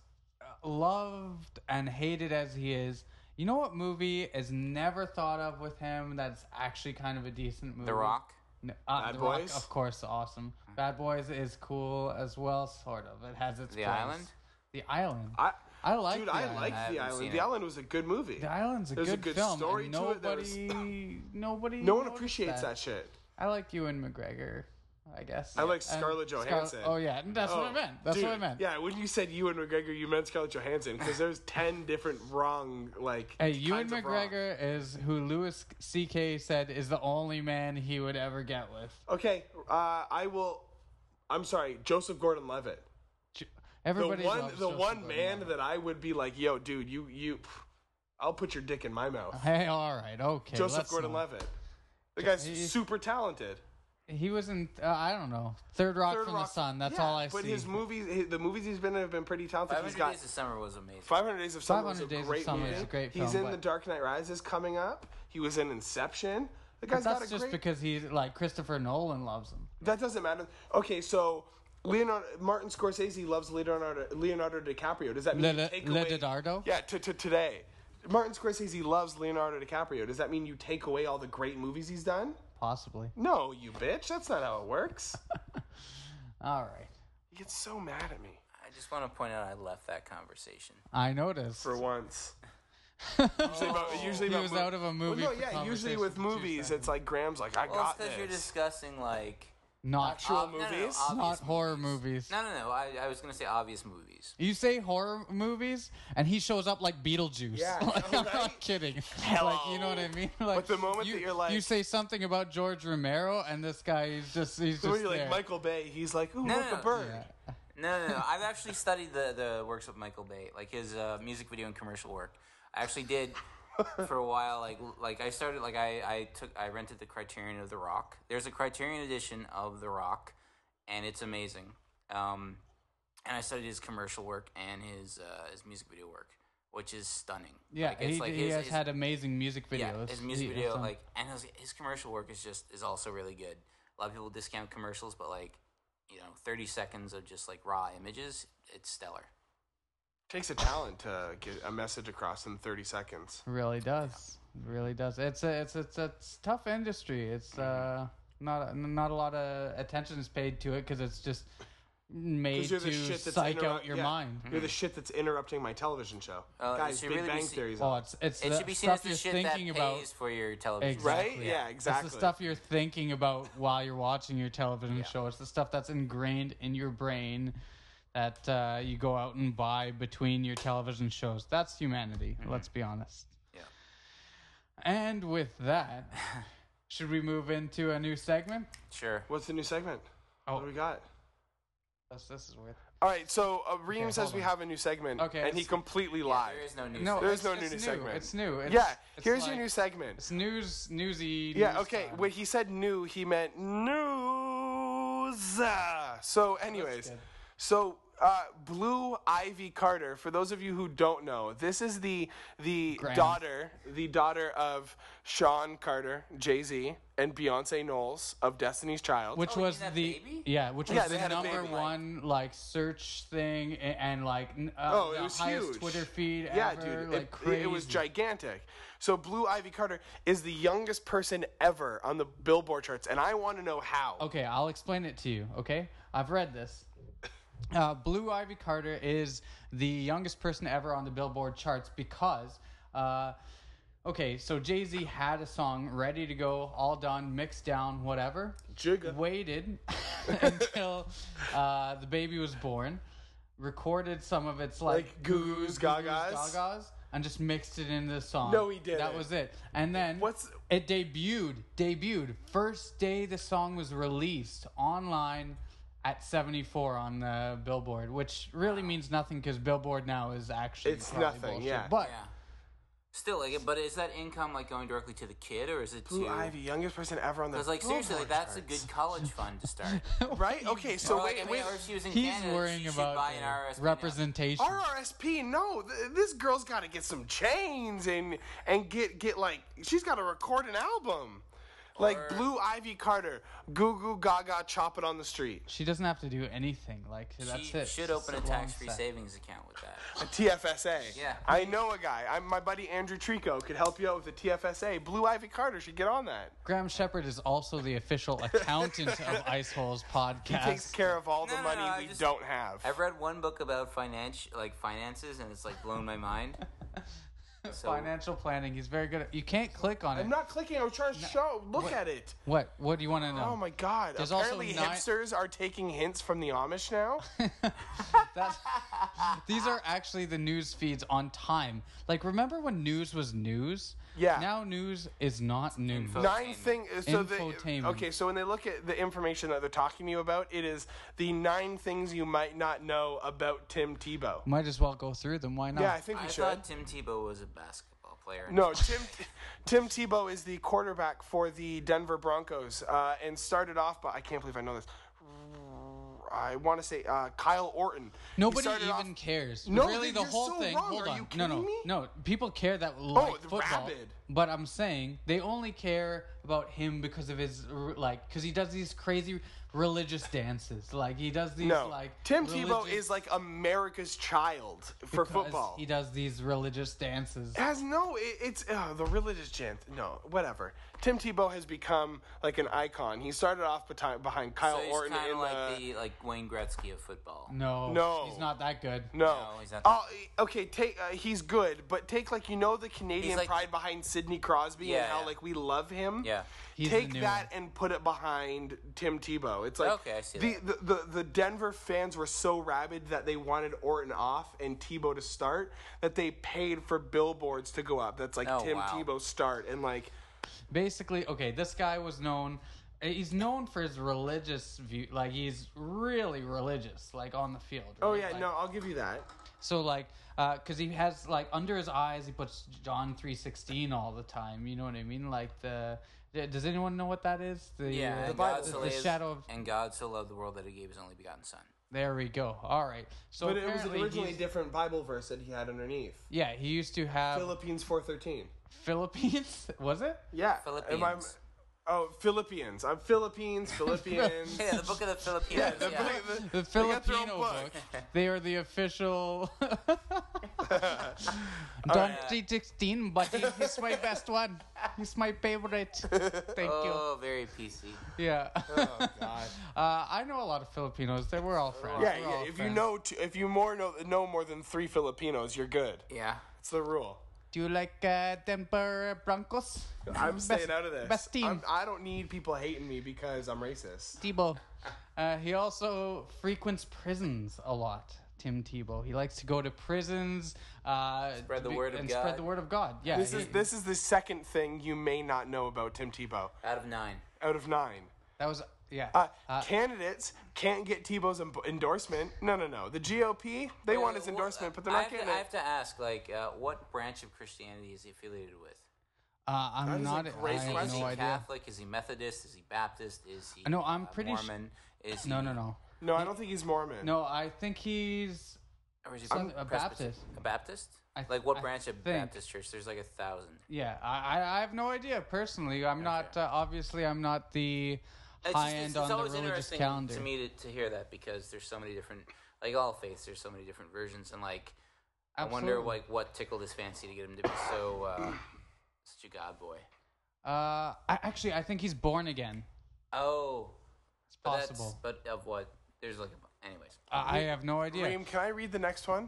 Speaker 2: loved and hated as he is. You know what movie is never thought of with him that's actually kind of a decent movie?
Speaker 4: The Rock.
Speaker 2: No, uh,
Speaker 3: Bad
Speaker 2: The Rock,
Speaker 3: Boys?
Speaker 2: of course, awesome. Bad Boys is cool as well, sort of. It has its
Speaker 4: The
Speaker 2: place.
Speaker 4: Island?
Speaker 2: The Island.
Speaker 3: I,
Speaker 2: I like
Speaker 3: dude,
Speaker 2: The
Speaker 3: I
Speaker 2: Island.
Speaker 3: like
Speaker 4: I
Speaker 3: The
Speaker 4: haven't
Speaker 3: Island.
Speaker 4: seen
Speaker 3: The
Speaker 4: it.
Speaker 3: Island was a good movie.
Speaker 2: The Island's a
Speaker 3: There's a
Speaker 2: good,
Speaker 3: good
Speaker 2: film.
Speaker 3: story
Speaker 2: and
Speaker 3: to it. There was-
Speaker 2: nobody, nobody.
Speaker 3: No one
Speaker 2: noticed
Speaker 3: appreciates that, shit.
Speaker 2: I like Ewan McGregor, I guess.
Speaker 3: I like
Speaker 2: And
Speaker 3: Scarlett
Speaker 2: Scar-
Speaker 3: Johansson.
Speaker 2: oh yeah, that's what I
Speaker 3: Oh,
Speaker 2: meant. That's
Speaker 3: dude,
Speaker 2: what I meant.
Speaker 3: Yeah, when you said Ewan McGregor, you meant Scarlett Johansson because there's ten different wrong like.
Speaker 2: Hey, Ewan
Speaker 3: kinds of wrong.
Speaker 2: McGregor is who Louis C K said is the only man he would ever get with.
Speaker 3: Okay, uh, I will. I'm sorry, Joseph Gordon-Levitt.
Speaker 2: J-
Speaker 3: The
Speaker 2: Everybody
Speaker 3: one,
Speaker 2: loves
Speaker 3: the
Speaker 2: Joseph
Speaker 3: one man
Speaker 2: Gordon-Levitt.
Speaker 3: that I would be like, yo, dude, you, you, I'll put your dick in my mouth.
Speaker 2: Hey, all right, okay.
Speaker 3: Joseph
Speaker 2: let's not-
Speaker 3: Gordon-Levitt. The guy's
Speaker 2: he-
Speaker 3: super talented.
Speaker 2: He was in. Uh, I don't know. Third Rock
Speaker 3: Third
Speaker 2: from
Speaker 3: Rock-
Speaker 2: the Sun. That's
Speaker 3: yeah,
Speaker 2: all I
Speaker 3: but
Speaker 2: see.
Speaker 3: his movies, his, the movies he's been in have been pretty talented.
Speaker 4: Five
Speaker 3: He's
Speaker 4: Hundred
Speaker 3: got
Speaker 4: Days of Summer was amazing.
Speaker 3: five hundred Days of Summer was a
Speaker 2: five hundred Days of
Speaker 3: great
Speaker 2: Summer
Speaker 3: movie.
Speaker 2: is a great
Speaker 3: He's
Speaker 2: film,
Speaker 3: in
Speaker 2: but-
Speaker 3: The Dark Knight Rises coming up. He was in Inception. The
Speaker 2: But
Speaker 3: guy's got
Speaker 2: that's
Speaker 3: a
Speaker 2: just
Speaker 3: great.
Speaker 2: because he's like Christopher Nolan loves him.
Speaker 3: That doesn't matter. Okay, so Leonardo Martin Scorsese loves Leonardo Leonardo DiCaprio. Does that mean
Speaker 2: Le-
Speaker 3: you take
Speaker 2: Le-
Speaker 3: away?
Speaker 2: Leonardo?
Speaker 3: Yeah, to, to today. Martin Scorsese loves Leonardo DiCaprio. Does that mean you take away all the great movies he's done?
Speaker 2: Possibly.
Speaker 3: No, you bitch. That's not how it works.
Speaker 2: All right.
Speaker 3: He gets so mad at me
Speaker 4: I just want to point out I left that conversation.
Speaker 2: I noticed.
Speaker 3: for once. Usually about, usually
Speaker 2: He
Speaker 3: about
Speaker 2: was
Speaker 3: mo-
Speaker 2: out of a movie
Speaker 3: Well,
Speaker 2: for
Speaker 3: no, yeah. Usually
Speaker 2: conversation
Speaker 3: with
Speaker 2: for two
Speaker 3: movies,
Speaker 2: seconds.
Speaker 3: it's like Graham's like, I
Speaker 4: Well,
Speaker 3: got
Speaker 4: it's because
Speaker 3: this.
Speaker 4: you're discussing like
Speaker 2: Not
Speaker 3: Actual
Speaker 4: ob- no, no, no,
Speaker 3: movies?
Speaker 2: not
Speaker 4: obvious
Speaker 2: horror movies.
Speaker 4: No, no, no. I, I was gonna say obvious movies.
Speaker 2: You say horror movies, and he shows up like Beetlejuice.
Speaker 3: Yeah,
Speaker 2: like, I'm
Speaker 3: right?
Speaker 2: not kidding.
Speaker 3: Hello.
Speaker 2: Like, you know what I mean? Like,
Speaker 3: the moment
Speaker 2: you,
Speaker 3: that you're like-
Speaker 2: you say something about George Romero, and this guy is just he's
Speaker 3: So
Speaker 2: just
Speaker 3: when you're
Speaker 2: there.
Speaker 3: like Michael Bay, he's like, ooh,
Speaker 4: No,
Speaker 3: look,
Speaker 4: no,
Speaker 3: a
Speaker 4: no.
Speaker 3: bird.
Speaker 2: Yeah.
Speaker 4: No, no, no. I've actually studied the, the works of Michael Bay, like his uh, music video and commercial work. I actually did for a while. Like, like I started, like I, I took, I rented the Criterion of The Rock. There's a Criterion edition of The Rock, and it's amazing. Um, and I studied his commercial work and his uh, his music video work, which is stunning.
Speaker 2: Yeah,
Speaker 4: like, it's
Speaker 2: he,
Speaker 4: like
Speaker 2: he
Speaker 4: his-
Speaker 2: has
Speaker 4: his-
Speaker 2: had amazing music videos.
Speaker 4: Yeah, his music
Speaker 2: He-
Speaker 4: video,
Speaker 2: some-
Speaker 4: like, and his, his commercial work is just is also really good. A lot of people discount commercials, but like, you know, thirty seconds of just like raw images, it's stellar.
Speaker 3: Takes a talent to get a message across in thirty seconds.
Speaker 2: really does, really does. It's a it's it's a it's a tough industry. It's uh not not a lot of attention is paid to it because it's just made
Speaker 3: 'Cause you're
Speaker 2: to
Speaker 3: the shit that's
Speaker 2: psych
Speaker 3: interrupt-
Speaker 2: out your
Speaker 3: yeah.
Speaker 2: mind.
Speaker 3: You're the shit that's interrupting my television show.
Speaker 4: Uh, it
Speaker 3: Guys,
Speaker 4: should
Speaker 3: Big
Speaker 4: really be
Speaker 3: Bang
Speaker 4: se-
Speaker 3: Theory's
Speaker 2: Well,
Speaker 3: on.
Speaker 2: it's it's
Speaker 4: It
Speaker 2: the
Speaker 4: should be seen as
Speaker 2: stuff
Speaker 4: the
Speaker 2: you're
Speaker 4: shit that
Speaker 2: thinking
Speaker 4: pays
Speaker 2: about.
Speaker 4: for your television.
Speaker 2: Exactly.
Speaker 3: Right?
Speaker 2: Yeah.
Speaker 3: Yeah, exactly.
Speaker 2: It's the stuff you're thinking about while you're watching your television
Speaker 4: Yeah.
Speaker 2: show. It's the stuff that's ingrained in your brain. that uh, you go out and buy between your television shows. That's humanity.
Speaker 4: Mm-hmm.
Speaker 2: Let's be honest.
Speaker 4: Yeah.
Speaker 2: And with that, should we move into a new segment?
Speaker 4: Sure.
Speaker 3: What's the new segment?
Speaker 2: Oh.
Speaker 3: What do we got?
Speaker 2: This, this is weird.
Speaker 3: All right, so uh, Reem
Speaker 2: Okay,
Speaker 3: says
Speaker 2: hold
Speaker 3: we
Speaker 2: on.
Speaker 3: have a new segment,
Speaker 2: Okay,
Speaker 3: and he
Speaker 2: it's-
Speaker 3: completely
Speaker 4: Yeah,
Speaker 3: lied.
Speaker 4: there is no news.
Speaker 2: No,
Speaker 3: There's
Speaker 2: it's,
Speaker 3: no
Speaker 2: it's
Speaker 3: new
Speaker 2: new
Speaker 3: segment.
Speaker 2: It's new. It's,
Speaker 3: yeah,
Speaker 2: it's
Speaker 3: here's
Speaker 2: like,
Speaker 3: your new segment.
Speaker 2: It's news, newsy.
Speaker 3: Yeah,
Speaker 2: news
Speaker 3: okay.
Speaker 2: time.
Speaker 3: When he said new, he meant news. Ah. So, anyways,
Speaker 2: good.
Speaker 3: so uh, Blue Ivy Carter. For those of you who don't know, this is the the
Speaker 2: Graham.
Speaker 3: daughter, the daughter of Sean Carter, Jay-Z, and Beyonce Knowles of Destiny's Child.
Speaker 2: Which
Speaker 4: Oh, you
Speaker 2: was
Speaker 4: mean that
Speaker 2: the
Speaker 4: baby?
Speaker 2: yeah, which was
Speaker 3: Yeah, they
Speaker 2: the
Speaker 3: had a
Speaker 2: number
Speaker 3: baby.
Speaker 2: one like search thing and, and like n- uh,
Speaker 3: Oh,
Speaker 2: the
Speaker 3: it was
Speaker 2: highest
Speaker 3: huge.
Speaker 2: Twitter feed
Speaker 3: Yeah,
Speaker 2: ever,
Speaker 3: dude,
Speaker 2: like
Speaker 3: it,
Speaker 2: crazy.
Speaker 3: it was gigantic. So Blue Ivy Carter is the youngest person ever on the Billboard charts, and I want to know how.
Speaker 2: Okay, I'll explain it to you. Okay, I've read this. Uh, Blue Ivy Carter is the youngest person ever on the Billboard charts because, uh, okay, so Jay-Z had a song ready to go, all done, mixed down, whatever.
Speaker 3: Jigga.
Speaker 2: Waited until uh, the baby was born, recorded some of its like,
Speaker 3: Like Goo Goos, Gagas?
Speaker 2: Gagas, and just mixed it into the song.
Speaker 3: No, he didn't.
Speaker 2: That was it. And then
Speaker 3: What's-
Speaker 2: it debuted. Debuted first day the song was released online at seventy-four on the Billboard, which really means nothing because Billboard now is actually
Speaker 3: It's
Speaker 2: probably
Speaker 3: nothing,
Speaker 2: bullshit.
Speaker 3: yeah.
Speaker 2: But
Speaker 4: Yeah. Still, like, but is that income like going directly to the kid, or is it
Speaker 3: Blue
Speaker 4: to?
Speaker 3: Ivy, youngest person ever on the
Speaker 4: Because like seriously, like,
Speaker 3: Billboard
Speaker 4: that's a
Speaker 3: charts.
Speaker 4: good college fund to start.
Speaker 3: Right? Okay, so
Speaker 4: or, like,
Speaker 3: wait,
Speaker 4: I mean,
Speaker 3: wait.
Speaker 4: or if she was in
Speaker 2: he's
Speaker 4: Canada,
Speaker 2: worrying
Speaker 4: she should
Speaker 2: about
Speaker 4: buy an
Speaker 2: uh,
Speaker 4: R R S P now.
Speaker 2: representation.
Speaker 3: R R S P, no. Th- this girl's got to get some chains and and get get like she's got to record an album. Like
Speaker 4: Or-
Speaker 3: Blue Ivy Carter, Goo Goo Gaga, chop it on the street.
Speaker 2: She doesn't have to do anything. Like that's
Speaker 4: She
Speaker 2: it.
Speaker 4: should
Speaker 2: Just
Speaker 4: open a
Speaker 2: long
Speaker 4: tax-free
Speaker 2: set.
Speaker 4: savings account with that.
Speaker 3: A T F S A.
Speaker 4: Yeah.
Speaker 3: I know a guy. I'm my buddy Andrew Trico could help you out with a T F S A. Blue Ivy Carter should get on that.
Speaker 2: Graham Shepard is also the official accountant of Iceholes podcast.
Speaker 3: He takes care of all the
Speaker 4: No, no,
Speaker 3: money
Speaker 4: no, I
Speaker 3: we
Speaker 4: just-
Speaker 3: don't have.
Speaker 4: I've read one book about finance, like finances, and it's like blown my mind. So,
Speaker 2: Financial planning. He's very good at. You can't click on it.
Speaker 3: I'm not clicking. I was trying to show. Look at it.
Speaker 2: What? What do you want to know?
Speaker 3: Oh my God!
Speaker 2: There's also
Speaker 3: Apparently,
Speaker 2: nine-
Speaker 3: hipsters are taking hints from the Amish now.
Speaker 2: That's, these are actually the news feeds on time. Like, remember when news was news?
Speaker 3: Yeah.
Speaker 2: Now news is not news.
Speaker 4: info.
Speaker 3: Nine
Speaker 4: Infotainment.
Speaker 3: things. So the,
Speaker 2: Infotainment.
Speaker 3: okay, so when they look at the information that they're talking to you about, it is the nine things you might not know about Tim Tebow.
Speaker 2: Might as well go through them. Why not?
Speaker 3: Yeah, I think we
Speaker 4: I
Speaker 3: should.
Speaker 4: thought Tim Tebow was a basketball player.
Speaker 3: No, Tim Tim Tebow is the quarterback for the Denver Broncos, uh, and started off. But I can't believe I know this. I want to say uh, Kyle Orton. He
Speaker 2: Nobody
Speaker 3: started
Speaker 2: even
Speaker 3: off-
Speaker 2: cares.
Speaker 3: No,
Speaker 2: really,
Speaker 3: dude,
Speaker 2: the
Speaker 3: you're
Speaker 2: whole
Speaker 3: so
Speaker 2: thing.
Speaker 3: wrong.
Speaker 2: Hold
Speaker 3: Are
Speaker 2: on.
Speaker 3: you
Speaker 2: no, no,
Speaker 3: kidding me?
Speaker 2: no. People care that like
Speaker 3: the
Speaker 2: football.
Speaker 3: rabid.
Speaker 2: But I'm saying they only care about him because of his r- like because he does these crazy religious dances. Like he does these
Speaker 3: No,
Speaker 2: like
Speaker 3: Tim Tebow
Speaker 2: religious-
Speaker 3: is like America's child for
Speaker 2: because
Speaker 3: football.
Speaker 2: He does these religious dances.
Speaker 3: It has no, it, it's uh, the religious chant. No, whatever. Tim Tebow has become like an icon. He started off behind, behind Kyle
Speaker 4: So he's
Speaker 3: Orton
Speaker 4: kind
Speaker 3: in
Speaker 4: of like
Speaker 3: the.
Speaker 4: the like Wayne Gretzky of football.
Speaker 2: No,
Speaker 3: No.
Speaker 2: he's not that good.
Speaker 3: no,
Speaker 4: No, he's not
Speaker 3: Oh, okay. Take uh, he's good, but take like you know the Canadian
Speaker 4: He's like-
Speaker 3: pride behind Sidney Crosby
Speaker 4: Yeah,
Speaker 3: and how
Speaker 4: yeah.
Speaker 3: like we love him.
Speaker 4: Yeah.
Speaker 2: He's
Speaker 3: take
Speaker 2: the new
Speaker 3: that
Speaker 2: one.
Speaker 3: and put it behind Tim Tebow. It's like
Speaker 4: Okay, I see
Speaker 3: the,
Speaker 4: that.
Speaker 3: The, the the Denver fans were so rabid that they wanted Orton off and Tebow to start that they paid for billboards to go up. That's like
Speaker 4: Oh,
Speaker 3: Tim
Speaker 4: wow.
Speaker 3: Tebow start and like.
Speaker 2: Basically, okay, this guy was known. He's known for his religious view. Like he's really religious, like on the field.
Speaker 3: Oh
Speaker 2: right?
Speaker 3: yeah,
Speaker 2: Like,
Speaker 3: no, I'll give you that.
Speaker 2: So like, uh, cause he has like under his eyes, he puts John three sixteen all the time. You know what I mean? Like the. Does anyone know what that is? The
Speaker 4: Yeah,
Speaker 2: uh,
Speaker 4: and
Speaker 2: the,
Speaker 4: God
Speaker 2: the,
Speaker 4: so
Speaker 2: the
Speaker 4: is-
Speaker 2: shadow of.
Speaker 4: and God so loved the world that He gave His only begotten Son.
Speaker 2: There we go. All right. So
Speaker 3: But it was an
Speaker 2: apparently
Speaker 3: originally
Speaker 2: he's-
Speaker 3: different Bible verse that he had underneath.
Speaker 2: Yeah, he used to have
Speaker 3: Philippines four thirteen.
Speaker 2: Philippines. Was it?
Speaker 3: Yeah.
Speaker 4: Philippines.
Speaker 3: Am I- oh, Philippines. I'm Philippines, Philippians.
Speaker 4: Yeah, the Book of the Philippines.
Speaker 3: Yeah, the,
Speaker 4: yeah.
Speaker 3: the,
Speaker 2: The
Speaker 3: they got their own
Speaker 2: Filipino
Speaker 3: book.
Speaker 2: book. They are the official. John
Speaker 3: right.
Speaker 2: three sixteen, buddy. He's my best one. He's my favorite. Thank
Speaker 4: Oh, very P C.
Speaker 2: you. Yeah.
Speaker 3: Oh God.
Speaker 2: Uh, I know a lot of Filipinos. They were all friends.
Speaker 3: Yeah,
Speaker 2: We're all
Speaker 3: yeah. If you
Speaker 2: friends.
Speaker 3: know, t- if you more know know more than three Filipinos, you're good.
Speaker 4: Yeah.
Speaker 3: It's the rule.
Speaker 2: Do you like uh, Denver Broncos?
Speaker 3: I'm
Speaker 2: Best-
Speaker 3: staying out of this.
Speaker 2: Best team.
Speaker 3: I'm, I don't need people hating me because I'm racist.
Speaker 2: Tebow. Uh, he also frequents prisons a lot. Tim Tebow. He likes to go to prisons. Uh,
Speaker 4: Spread
Speaker 2: to
Speaker 4: the
Speaker 2: be-
Speaker 4: word of
Speaker 2: and
Speaker 4: God.
Speaker 2: spread the word of God. Yeah.
Speaker 3: This
Speaker 2: he-
Speaker 3: is this is the second thing you may not know about Tim Tebow.
Speaker 4: Out of nine.
Speaker 3: Out of nine,
Speaker 2: That was yeah.
Speaker 3: uh,
Speaker 2: Uh,
Speaker 3: candidates can't get Tebow's em- endorsement. No, no, no. The G O P they want his
Speaker 4: Well,
Speaker 3: endorsement, but they're
Speaker 4: I
Speaker 3: not
Speaker 4: have
Speaker 3: getting
Speaker 4: to, I
Speaker 3: it.
Speaker 4: have to ask, like, uh, what branch of Christianity is he affiliated with?
Speaker 2: uh, I'm
Speaker 3: That is a
Speaker 2: not.
Speaker 3: great
Speaker 2: I have
Speaker 3: question.
Speaker 4: Is
Speaker 2: no
Speaker 4: he
Speaker 2: idea.
Speaker 4: Catholic? Is he Methodist? Is he Baptist? Is he
Speaker 2: No, I'm
Speaker 4: uh,
Speaker 2: pretty sh-
Speaker 4: Mormon? Is he,
Speaker 2: No, no, no.
Speaker 3: No, I don't think he's Mormon.
Speaker 2: No, I think he's.
Speaker 4: Or is he
Speaker 2: Some- a
Speaker 4: Presbyterian?
Speaker 2: Baptist.
Speaker 4: A Baptist?
Speaker 2: I-
Speaker 4: like what
Speaker 2: I
Speaker 4: branch of
Speaker 2: think.
Speaker 4: Baptist church? There's like a thousand.
Speaker 2: Yeah, I, I I have no idea personally. I'm not uh, obviously I'm not the
Speaker 4: It's,
Speaker 2: high
Speaker 4: just,
Speaker 2: end
Speaker 4: it's, it's
Speaker 2: on the
Speaker 4: always
Speaker 2: religious
Speaker 4: interesting
Speaker 2: calendar.
Speaker 4: to me to, to hear that because there's so many different, like all faiths, there's so many different versions, and like I wonder
Speaker 2: Absolutely.
Speaker 4: like what tickled his fancy to get him to be so uh, such a god boy.
Speaker 2: Uh, I, actually, I think he's born again.
Speaker 4: Oh,
Speaker 2: It's
Speaker 4: but that's-
Speaker 2: possible.
Speaker 4: But of what? There's like, a, anyways.
Speaker 2: Uh, I have no idea.
Speaker 3: Reem, can I read the next one?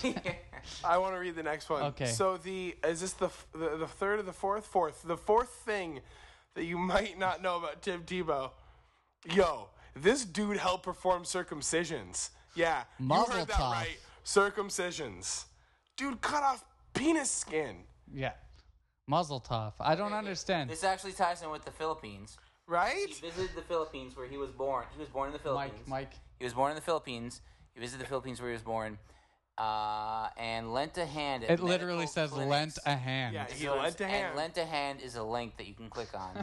Speaker 3: I want to read the next one.
Speaker 2: Okay.
Speaker 3: So the is this the, f- the the third or the fourth? Fourth. The fourth thing that you might not know about Tim Tebow. Yo, this dude helped perform circumcisions. Yeah, you
Speaker 2: Mazel
Speaker 3: heard that
Speaker 2: tov.
Speaker 3: right. Circumcisions. Dude cut off penis skin.
Speaker 2: Yeah, Muzzle tough. I don't understand.
Speaker 4: This actually ties in with the Philippines.
Speaker 3: Right?
Speaker 4: He visited the Philippines where he was born. He was born in the Philippines.
Speaker 2: Mike, Mike.
Speaker 4: He was born in the Philippines. He visited the Philippines where he was born, uh, and lent a hand. At
Speaker 2: It literally
Speaker 4: medical
Speaker 2: says
Speaker 4: clinics.
Speaker 2: lent a hand.
Speaker 3: Yeah, he
Speaker 4: So it's-
Speaker 3: lent a hand.
Speaker 4: And lent a hand is a link that you can click on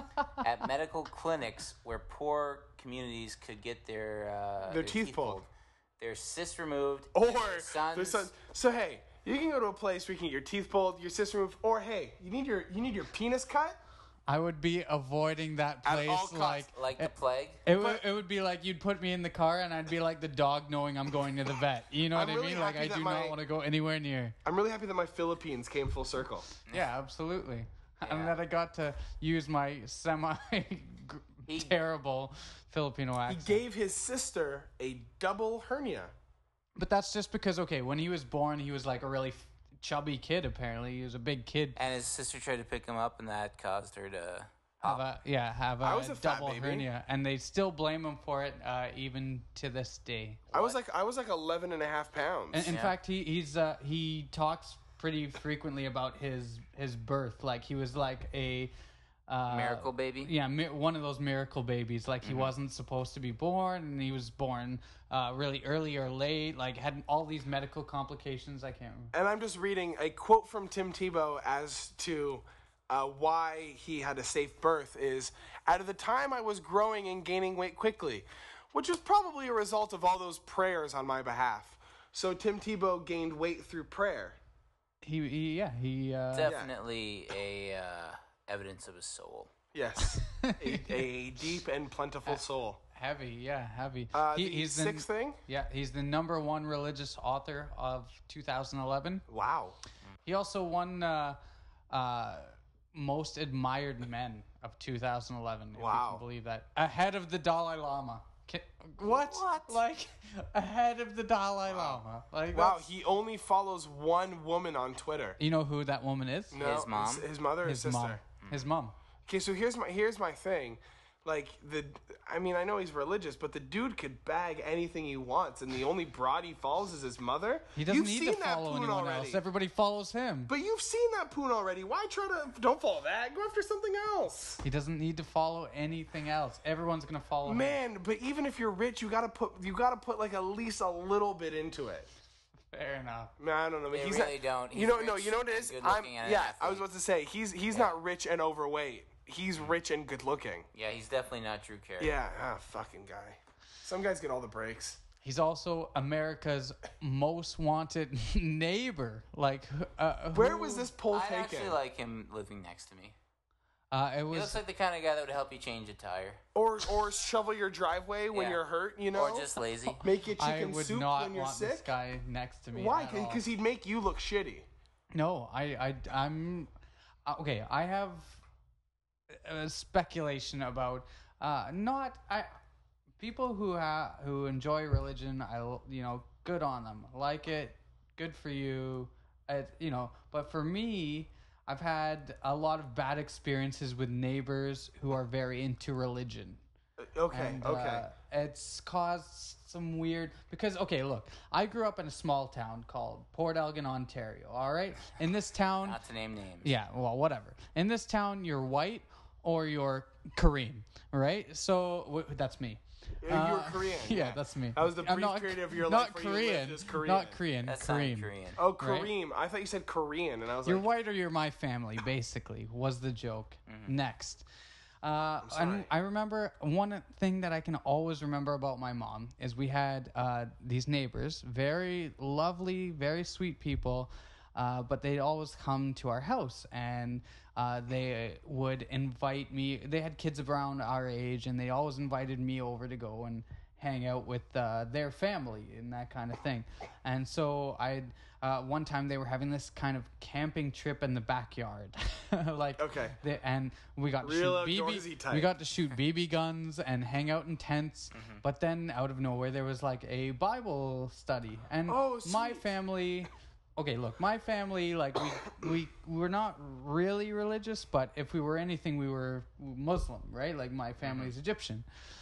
Speaker 4: at medical clinics where poor communities could get their uh,
Speaker 3: Their teeth pulled.
Speaker 4: their cysts removed,
Speaker 3: Or
Speaker 4: and their sons.
Speaker 3: there's son. So hey, you can go to a place where you can get your teeth pulled, your cyst removed, or hey, you need your you need your penis cut.
Speaker 2: I would be avoiding that
Speaker 3: At
Speaker 2: place
Speaker 3: all costs.
Speaker 2: like
Speaker 4: like the
Speaker 2: it,
Speaker 4: plague.
Speaker 2: it would it would be like you'd put me in the car and I'd be like the dog knowing I'm going to the vet. You know what
Speaker 3: I'm
Speaker 2: I
Speaker 3: really
Speaker 2: mean? Like
Speaker 3: happy
Speaker 2: I
Speaker 3: that
Speaker 2: do
Speaker 3: my-
Speaker 2: not want to go anywhere near.
Speaker 3: I'm really happy that my Philippines came full circle.
Speaker 2: Yeah, absolutely.
Speaker 4: Yeah.
Speaker 2: And that I got to use my semi
Speaker 4: He-
Speaker 2: terrible Filipino
Speaker 3: He
Speaker 2: accent.
Speaker 3: gave his sister a double hernia.
Speaker 2: But that's just because okay, when he was born, he was like a really f- chubby kid. Apparently, he was a big kid.
Speaker 4: And his sister tried to pick him up, and that caused her to.
Speaker 2: Have a, yeah, have a,
Speaker 3: I was a fat
Speaker 2: double
Speaker 3: baby.
Speaker 2: hernia, and they still blame him for it, uh, even to this day.
Speaker 3: I was like I was like eleven and a half pounds.
Speaker 2: In, in
Speaker 4: Yeah.
Speaker 2: fact, he he's uh, he talks pretty frequently about his his birth. Like he was like a uh,
Speaker 4: Miracle baby?
Speaker 2: Yeah, mi- one of those miracle babies. Like he wasn't supposed to be born, and he was born uh, really early or late. Like had all these medical complications. I can't remember.
Speaker 3: And I'm just reading a quote from Tim Tebow as to uh, why he had a safe birth is, at the time I was growing and gaining weight quickly, which was probably a result of all those prayers on my behalf. So Tim Tebow gained weight through prayer.
Speaker 2: He, he yeah he uh,
Speaker 4: Definitely a uh, evidence of his soul.
Speaker 3: Yes, a, a deep and plentiful soul.
Speaker 2: heavy. Yeah, heavy.
Speaker 3: Uh,
Speaker 2: He-
Speaker 3: the
Speaker 2: he's the-
Speaker 3: sixth thing?
Speaker 2: Yeah, he's the number one religious author of two thousand eleven.
Speaker 3: Wow.
Speaker 2: He also won uh, uh, Most Admired Men of two thousand eleven. If you
Speaker 3: Wow.
Speaker 2: can believe that. Ahead of the Dalai Lama. Ki- What?
Speaker 3: What?
Speaker 2: Like, ahead of the Dalai Lama. Like,
Speaker 3: Wow,
Speaker 2: that's-
Speaker 3: he only follows one woman on Twitter.
Speaker 2: You know who that woman is?
Speaker 3: No,
Speaker 4: His mom?
Speaker 3: His, his mother or
Speaker 2: His
Speaker 3: sister?
Speaker 2: mom. His mom.
Speaker 3: Okay, so here's my here's my thing. Like the, I mean, I know he's religious, but the dude could bag anything he wants, and the only broad he follows is his mother.
Speaker 2: He doesn't
Speaker 3: You've
Speaker 2: need
Speaker 3: seen
Speaker 2: to
Speaker 3: that
Speaker 2: follow
Speaker 3: poon
Speaker 2: anyone
Speaker 3: already.
Speaker 2: else. Everybody follows him.
Speaker 3: But you've seen that poon already. Why try to? Don't follow that. Go after something else.
Speaker 2: He doesn't need to follow anything else. Everyone's gonna follow him.
Speaker 3: Man, but even if you're rich, you gotta put you gotta put like at least a little bit into it.
Speaker 2: Fair enough.
Speaker 3: Man, I don't know. But
Speaker 4: They
Speaker 3: he's
Speaker 4: really
Speaker 3: not,
Speaker 4: don't.
Speaker 3: You
Speaker 4: He's
Speaker 3: know, no.
Speaker 4: rich
Speaker 3: You know what it
Speaker 4: and
Speaker 3: is?
Speaker 4: good-looking and an
Speaker 3: yeah, I
Speaker 4: athlete.
Speaker 3: was about to say he's he's not rich and overweight. He's rich and good looking.
Speaker 4: Yeah, he's definitely not Drew Carey.
Speaker 3: Yeah, ah, fucking guy. Some guys get all the breaks.
Speaker 2: He's also America's most wanted neighbor. Like, uh,
Speaker 3: Where
Speaker 2: who-
Speaker 3: was this poll
Speaker 4: I
Speaker 3: taken?
Speaker 4: actually like him living next to me.
Speaker 2: Uh, it
Speaker 4: He
Speaker 2: was.
Speaker 4: looks like the kind of guy that would help you change a tire.
Speaker 3: Or or shovel your driveway when
Speaker 4: Yeah.
Speaker 3: you're hurt, you know?
Speaker 4: Or just lazy.
Speaker 3: make you
Speaker 2: I
Speaker 3: chicken
Speaker 2: would
Speaker 3: soup
Speaker 2: not
Speaker 3: when you're
Speaker 2: want this
Speaker 3: sick.
Speaker 2: guy next to me.
Speaker 3: Why?
Speaker 2: at all.
Speaker 3: Because he'd make you look shitty.
Speaker 2: No, I, I, I'm uh, okay. I have a speculation about uh, not I people who ha- who enjoy religion. I you know, good on them. Like it, good for you. It, you know, but for me, I've had a lot of bad experiences with neighbors who are very into religion.
Speaker 3: Okay,
Speaker 2: And,
Speaker 3: okay.
Speaker 2: uh, it's caused some weird because okay, look, I grew up in a small town called Port Elgin, Ontario. All right, in this town,
Speaker 4: Not to name names.
Speaker 2: yeah, well, whatever. In this town, you're white or you're Korean, right? So w- that's me.
Speaker 3: Yeah, you were
Speaker 2: Uh,
Speaker 3: Korean.
Speaker 2: Yeah, that's me.
Speaker 3: That was the
Speaker 2: I'm
Speaker 3: brief
Speaker 2: not-
Speaker 3: period of your
Speaker 2: not
Speaker 3: life where
Speaker 2: Korean,
Speaker 3: you lived as Korean.
Speaker 2: Not Korean.
Speaker 4: That's
Speaker 2: Korean.
Speaker 4: not Korean.
Speaker 3: Oh, Kareem. I thought you said Korean, and I was
Speaker 2: You're
Speaker 3: like,
Speaker 2: white or you're my family, basically, was the joke.
Speaker 3: Mm-hmm.
Speaker 2: Next. Uh,
Speaker 3: sorry.
Speaker 2: and I remember one thing that I can always remember about my mom is we had uh, these neighbors, very lovely, very sweet people, uh, but they'd always come to our house and uh, they would invite me. They had kids around our age, and they always invited me over to go and hang out with uh, their family and that kind of thing. And so I, uh, one time they were having this kind of camping trip in the backyard, like
Speaker 3: Okay.
Speaker 2: they, and we got to
Speaker 3: Real
Speaker 2: shoot B B.
Speaker 3: outdoorsy type.
Speaker 2: We got to shoot B B guns and hang out in tents. But then out of nowhere there was like a Bible study, and
Speaker 3: Oh,
Speaker 2: my
Speaker 3: sweet.
Speaker 2: family. Okay, look, my family, like, we, we we were not really religious, but if we were anything, we were Muslim, right? Like, my family's Egyptian.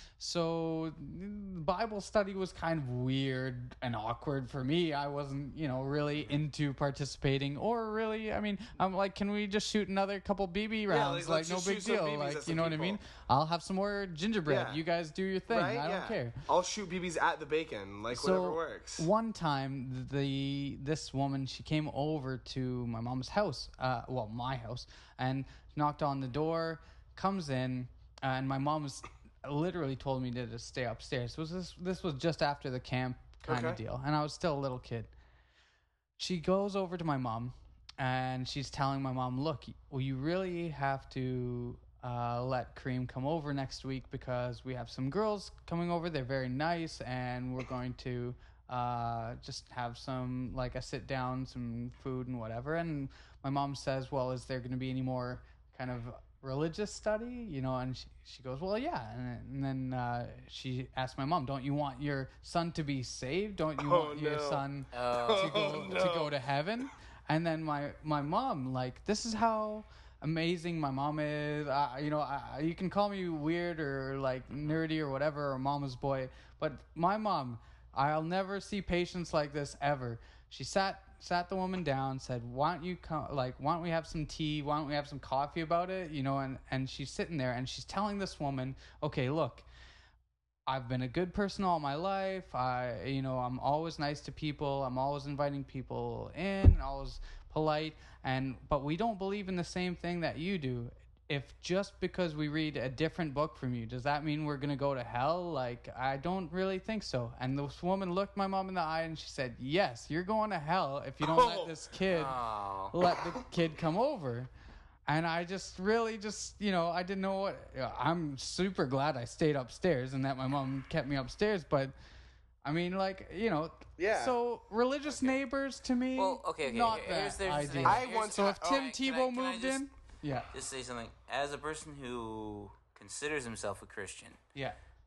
Speaker 2: So, Bible study was kind of weird and awkward for me. I wasn't, you know, really into participating, or really, I mean, I'm like, can we just shoot another couple B B rounds?
Speaker 3: like,
Speaker 2: like,
Speaker 3: let's
Speaker 2: no
Speaker 3: just
Speaker 2: big
Speaker 3: shoot some
Speaker 2: deal.
Speaker 3: B Bs at
Speaker 2: Like,
Speaker 3: some
Speaker 2: you know what I mean?
Speaker 3: people.
Speaker 2: I'll have some more gingerbread.
Speaker 3: Yeah.
Speaker 2: You guys do your thing.
Speaker 3: right?
Speaker 2: I
Speaker 3: yeah.
Speaker 2: don't care.
Speaker 3: I'll shoot B Bs at the bacon, like whatever works.
Speaker 2: One time, the this woman, she came over to my mom's house, uh, well, my house, and knocked on the door, comes in, uh, and my mom's literally told me to just stay upstairs. Was this this was just after the camp kind of
Speaker 3: Okay.
Speaker 2: deal, and I was still a little kid. She goes over to my mom, and she's telling my mom, "Look, well, you really have to uh, let Kareem come over next week because we have some girls coming over. They're very nice, and we're going to uh, just have some, like, a sit down, some food and whatever." And my mom says, "Well, is there going to be any more kind of religious study?" You know, and she, she goes, "Well, yeah." And, and then uh, she asked my mom, "Don't you want your son to be saved? Don't you
Speaker 3: Oh,
Speaker 2: want your
Speaker 3: no.
Speaker 2: son
Speaker 4: Oh.
Speaker 2: to go
Speaker 3: Oh,
Speaker 2: to
Speaker 3: no.
Speaker 2: go to heaven?" And then my my mom, like, this is how amazing my mom is. Uh, you know, I, you can call me weird or like nerdy or whatever, or mama's boy, but my mom, I'll never see patience like this ever. She sat sat the woman down, said, "Why don't you come? Like, why don't we have some tea? Why don't we have some coffee about it?" You know, and and she's sitting there and she's telling this woman, "Okay, look, I've been a good person all my life. I, you know, I'm always nice to people. I'm always inviting people in, always polite. And but we don't believe in the same thing that you do. If just because we read a different book from you, does that mean we're gonna go to hell? Like, I don't really think so." And this woman looked my mom in the eye and she said, "Yes, you're going to hell if you don't
Speaker 3: Oh.
Speaker 2: let this kid
Speaker 4: Oh.
Speaker 2: let the kid come over." And I just really just, you know, I didn't know what. I'm super glad I stayed upstairs and that my mom kept me upstairs. But, I mean, like, you know.
Speaker 3: Yeah.
Speaker 2: So, religious neighbors to me,
Speaker 4: Well, okay, okay.
Speaker 2: not
Speaker 4: here- here's,
Speaker 2: that
Speaker 4: here's the
Speaker 2: ideal.
Speaker 4: thing.
Speaker 3: I
Speaker 4: Here's-
Speaker 3: once
Speaker 2: So if
Speaker 3: Oh,
Speaker 2: Tim
Speaker 4: can I-
Speaker 2: Tebow
Speaker 4: can I
Speaker 2: moved
Speaker 4: just-
Speaker 2: in, yeah,
Speaker 4: Just say something. As a person who considers himself a Christian,
Speaker 2: yeah.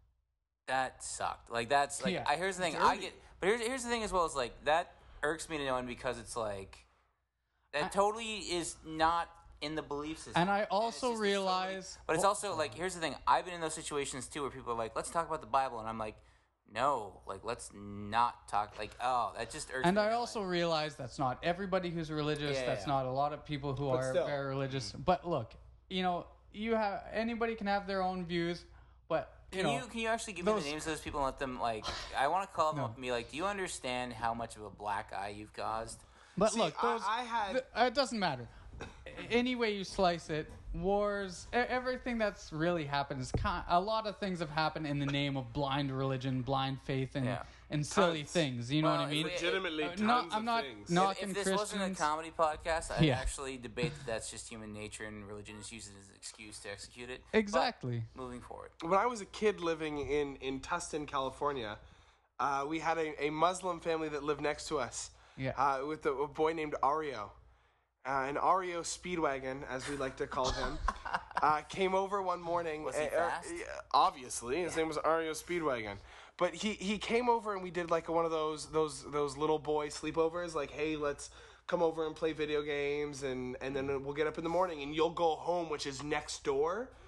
Speaker 4: that sucked. Like, that's like.
Speaker 2: Yeah.
Speaker 4: I here's the thing. I
Speaker 3: Dirty.
Speaker 4: get, but here's here's the thing as well. Is like that irks me to no end because it's like that
Speaker 2: I-
Speaker 4: totally is not in the belief system.
Speaker 2: And I
Speaker 4: it's
Speaker 2: also
Speaker 4: just- it's totally-
Speaker 2: realize-
Speaker 4: but it's
Speaker 2: well-
Speaker 4: also like here's the thing. I've been in those situations too where people are like, "Let's talk about the Bible," and I'm like, "No, like let's not talk." Like, oh, that just irks
Speaker 2: And
Speaker 4: me.
Speaker 2: I also realize that's not everybody who's religious.
Speaker 4: Yeah,
Speaker 2: that's
Speaker 4: yeah.
Speaker 2: not a lot of people who
Speaker 3: But
Speaker 2: are
Speaker 3: still.
Speaker 2: very religious. But look, you know, you have anybody can have their own views, but you
Speaker 4: Can
Speaker 2: know,
Speaker 4: you can you actually give me
Speaker 2: those-
Speaker 4: the names of those people and let them like? I want to call them
Speaker 2: No.
Speaker 4: up and be like, "Do you understand how much of a black eye you've caused?"
Speaker 2: But
Speaker 3: See,
Speaker 2: look,
Speaker 3: I-
Speaker 2: those,
Speaker 3: I had-
Speaker 2: th- it doesn't matter. Any way you slice it, wars, e- everything that's really happened is kind. A lot of things have happened in the name of blind religion, blind faith, and
Speaker 4: Yeah.
Speaker 2: and silly
Speaker 3: Tons.
Speaker 2: things. You know
Speaker 4: Well,
Speaker 2: what I mean?
Speaker 4: if we-
Speaker 3: Legitimately,
Speaker 2: Uh,
Speaker 3: tons
Speaker 2: not-
Speaker 3: of
Speaker 2: I'm not
Speaker 3: things.
Speaker 2: not-
Speaker 4: If,
Speaker 2: Knocking
Speaker 4: if this wasn't a
Speaker 2: Christians.
Speaker 4: comedy podcast, I'd
Speaker 2: Yeah.
Speaker 4: actually debate that that's just human nature and religion is used as an excuse to execute it.
Speaker 2: Exactly.
Speaker 4: But moving forward.
Speaker 3: When I was a kid living in, in Tustin, California, uh, we had a, a Muslim family that lived next to us.
Speaker 2: Yeah.
Speaker 3: Uh, with a, a boy named Ario. Uh, an Ario Speedwagon, as we like to call him, uh, came over one morning.
Speaker 4: Was he
Speaker 3: uh, uh,
Speaker 4: fast?
Speaker 3: yeah, obviously, his name was Ario Speedwagon. But he, he came over and we did like one of those those those little boy sleepovers. Like, hey, let's come over and play video games, and, and then we'll get up in the morning, and you'll go home, which is next door.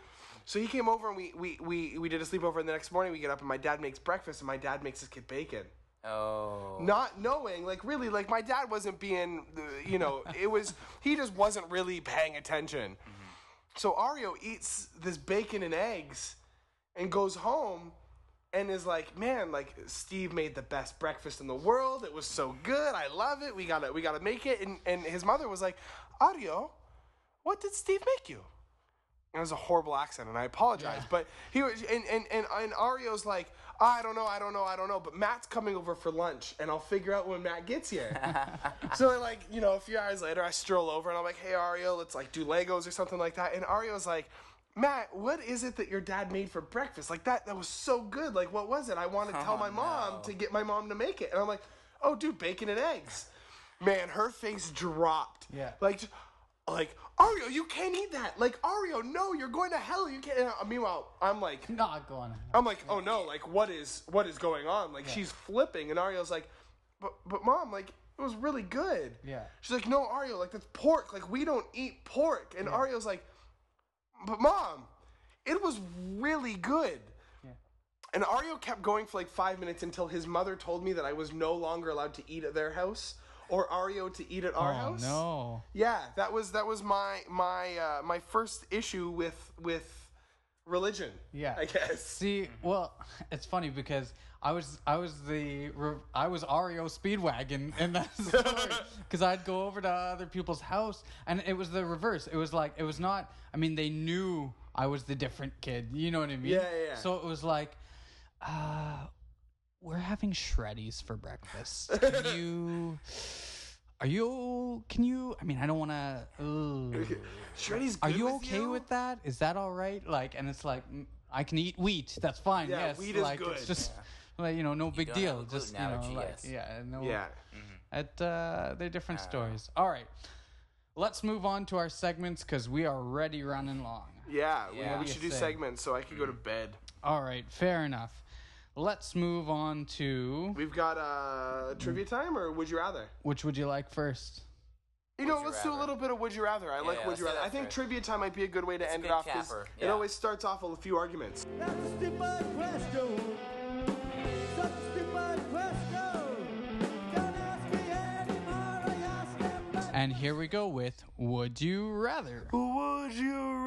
Speaker 3: So he came over and we, we, we, we did a sleepover, and the next morning we get up and my dad makes breakfast and my dad makes his kid bacon.
Speaker 4: Oh.
Speaker 3: Not knowing, like, really, like, my dad wasn't being, uh, you know, it was, he just wasn't really paying attention. Mm-hmm. So Ario eats this bacon and eggs and goes home and is like, man, like, Steve made the best breakfast in the world. It was so good. I love it. We gotta, we gotta make it. And, and his mother was like, Ario, what did Steve make you? It was a horrible accent, and I apologize. Yeah. But he was, and, and, and, and Ario's like, I don't know, I don't know, I don't know. But Matt's coming over for lunch, and I'll figure out when Matt gets here. So, like, you know, a few hours later, I stroll over, and I'm like, hey, Ario, let's, like, do Legos or something like that. And Ario's like, Matt, what is it that your dad made for breakfast? Like, that that was so good. Like, what was it? I want to tell
Speaker 4: oh,
Speaker 3: my mom
Speaker 4: no.
Speaker 3: to get my mom to make it. And I'm like, oh, dude, bacon and eggs. Man, her face dropped.
Speaker 2: Yeah.
Speaker 3: Like, like, Ario, you can't eat that. Like, Ario, no, you're going to hell. You can't. And, uh, meanwhile, I'm like,
Speaker 2: Not going.
Speaker 3: I'm like, oh no, like, what is, what is going on? Like, yeah. She's flipping, and Ario's like, but, but mom, like, it was really good.
Speaker 2: Yeah.
Speaker 3: She's like, no, Ario, like, that's pork. Like, we don't eat pork. And
Speaker 2: yeah.
Speaker 3: Ario's like, but mom, it was really good.
Speaker 2: Yeah.
Speaker 3: And Ario kept going for like five minutes until his mother told me that I was no longer allowed to eat at their house. Or Ario to eat at our
Speaker 2: oh,
Speaker 3: house.
Speaker 2: no.
Speaker 3: Yeah, that was that was my my uh, my first issue with with religion.
Speaker 2: Yeah.
Speaker 3: I guess.
Speaker 2: See, well, it's funny because I was I was the I was Ario Speedwagon in that story because I'd go over to other people's house and it was the reverse. It was like it was not. I mean, they knew I was the different kid. You know what I mean?
Speaker 3: Yeah, yeah. yeah.
Speaker 2: So it was like, uh. We're having shreddies for breakfast. Can you? Are you? Can you? I mean, I don't want to.
Speaker 3: Shreddies.
Speaker 2: Are
Speaker 3: good
Speaker 2: you
Speaker 3: with
Speaker 2: okay
Speaker 3: you?
Speaker 2: with that? Is that all right? Like, and it's like mm, I can eat wheat. That's fine.
Speaker 3: Yeah,
Speaker 2: yes.
Speaker 3: wheat is
Speaker 2: like,
Speaker 3: good.
Speaker 2: It's just like you know, no big
Speaker 4: don't
Speaker 2: deal.
Speaker 4: have a
Speaker 2: Just you
Speaker 4: gluten
Speaker 2: know,
Speaker 4: allergy,
Speaker 2: like
Speaker 4: yes.
Speaker 2: yeah, no.
Speaker 3: Yeah.
Speaker 2: At uh, they're different stories. All right, let's move on to our segments because we are already running long.
Speaker 3: Yeah.
Speaker 4: Yeah.
Speaker 3: We, we
Speaker 2: You
Speaker 3: should do
Speaker 2: say.
Speaker 3: segments so I could go to bed.
Speaker 2: All right, fair enough. Let's move on to
Speaker 3: We've got uh, trivia time, or would you rather?
Speaker 2: which would you like first?
Speaker 3: You know,
Speaker 4: Would you
Speaker 3: let's do a
Speaker 4: rather?
Speaker 3: little bit of would you rather. I
Speaker 4: Yeah,
Speaker 3: like
Speaker 4: yeah,
Speaker 3: would
Speaker 4: let's
Speaker 3: you
Speaker 4: do
Speaker 3: rather.
Speaker 4: that
Speaker 3: I think
Speaker 4: first.
Speaker 3: trivia time might be a good way to
Speaker 4: It's a
Speaker 3: end it
Speaker 4: good
Speaker 3: off because
Speaker 4: capper,
Speaker 3: it
Speaker 4: yeah.
Speaker 3: always starts off with a few arguments.
Speaker 5: That's a stupid question. Such a stupid question. Don't ask me anymore. I ask them back.
Speaker 2: And here we go with Would You Rather.
Speaker 3: Would you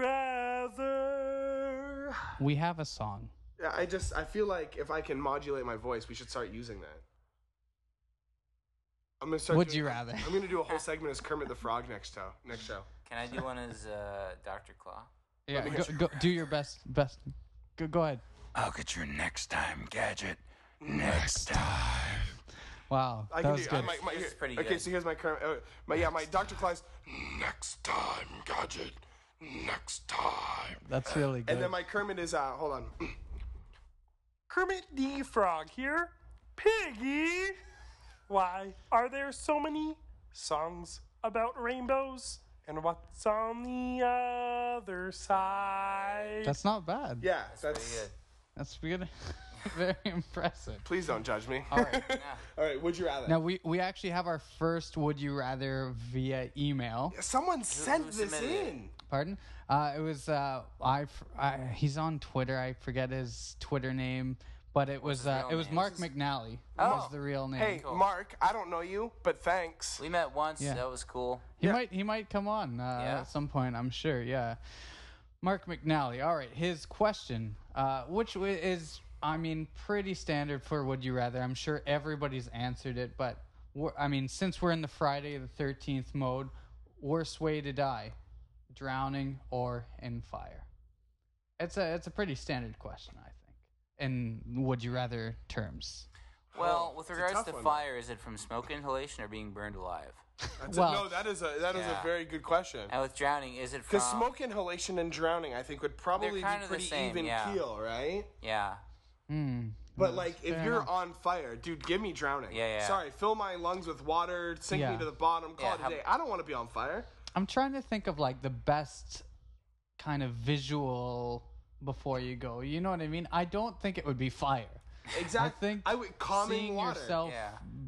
Speaker 3: rather?
Speaker 2: We have a song.
Speaker 3: Yeah, I just I feel like if I can modulate my voice, we should start using that. I'm gonna start.
Speaker 2: Would
Speaker 3: doing-
Speaker 2: you rather?
Speaker 3: I'm gonna do a whole segment as Kermit the Frog next show. Next show.
Speaker 4: Can I do one as uh, Doctor Claw?
Speaker 2: Yeah,
Speaker 3: me
Speaker 2: go,
Speaker 3: get you.
Speaker 2: go, do your best. Best. Go, go ahead.
Speaker 6: I'll get your next time gadget next time.
Speaker 2: Wow,
Speaker 3: I
Speaker 2: that
Speaker 3: can
Speaker 2: was
Speaker 3: do.
Speaker 2: good.
Speaker 3: I, my, my,
Speaker 4: This is pretty
Speaker 3: okay,
Speaker 4: good.
Speaker 3: so here's my Kermit. Uh, my yeah, my Doctor Claus. Next time, gadget. Next time.
Speaker 2: That's really good.
Speaker 3: And then my Kermit is uh, hold on. Kermit the Frog here. Piggy. Why are there so many songs about rainbows? And what's on the other side?
Speaker 2: That's not bad.
Speaker 3: yeah,
Speaker 4: That's,
Speaker 3: that's.
Speaker 4: pretty good.
Speaker 2: That's good. Very impressive.
Speaker 3: Please don't judge me.
Speaker 2: All right.
Speaker 3: All right. Would you rather?
Speaker 2: Now we we actually have our first Would You Rather via email.
Speaker 3: Someone sent
Speaker 4: who
Speaker 3: this
Speaker 4: submitted it?
Speaker 3: in.
Speaker 2: Pardon? Uh, it was uh, I, I. He's on Twitter. I forget his Twitter name, but it was
Speaker 4: his
Speaker 2: uh,
Speaker 4: real
Speaker 2: it was
Speaker 4: name?
Speaker 2: Mark McNally.
Speaker 4: Oh.
Speaker 2: Was the real name.
Speaker 3: Hey,
Speaker 4: Cool.
Speaker 3: Mark. I don't know you, but thanks.
Speaker 4: We met once.
Speaker 2: Yeah.
Speaker 4: That was cool.
Speaker 2: He
Speaker 3: Yeah.
Speaker 2: might he might come on uh,
Speaker 4: Yeah.
Speaker 2: at some point. I'm sure. Yeah. Mark McNally. All right. His question, uh, which w- is I mean pretty standard for Would You Rather. I'm sure everybody's answered it, but we're, I mean since we're in the Friday the thirteenth mode, worst way to die, drowning or in fire. It's a it's a pretty standard question, I think, in Would You Rather terms.
Speaker 4: Well, with
Speaker 3: it's a
Speaker 4: regards
Speaker 3: tough
Speaker 4: to
Speaker 3: one.
Speaker 4: fire, is it from smoke inhalation or being burned alive?
Speaker 3: That's
Speaker 2: Well-
Speaker 3: a, no, that is a that is
Speaker 4: Yeah.
Speaker 3: a very good question.
Speaker 4: And with drowning, is it from?
Speaker 3: Because smoke inhalation and drowning, I think, would probably be
Speaker 4: kind of the
Speaker 3: pretty
Speaker 4: same,
Speaker 3: even
Speaker 4: yeah.
Speaker 3: keel, right?
Speaker 4: Yeah.
Speaker 2: Hmm.
Speaker 3: But like, if
Speaker 2: fair
Speaker 3: you're
Speaker 2: enough.
Speaker 3: on fire, dude, give me drowning.
Speaker 4: Yeah, yeah.
Speaker 3: Sorry, fill my lungs with water, sink
Speaker 2: Yeah.
Speaker 3: me to the bottom, call
Speaker 4: Yeah,
Speaker 3: it a
Speaker 4: how-
Speaker 3: day. I don't want to be on fire.
Speaker 2: I'm trying to think of like the best kind of visual before you go. You know what I mean? I don't think it would be fire.
Speaker 3: Exactly.
Speaker 2: I think
Speaker 3: I would calming
Speaker 2: seeing
Speaker 3: water.
Speaker 2: yourself
Speaker 4: Yeah.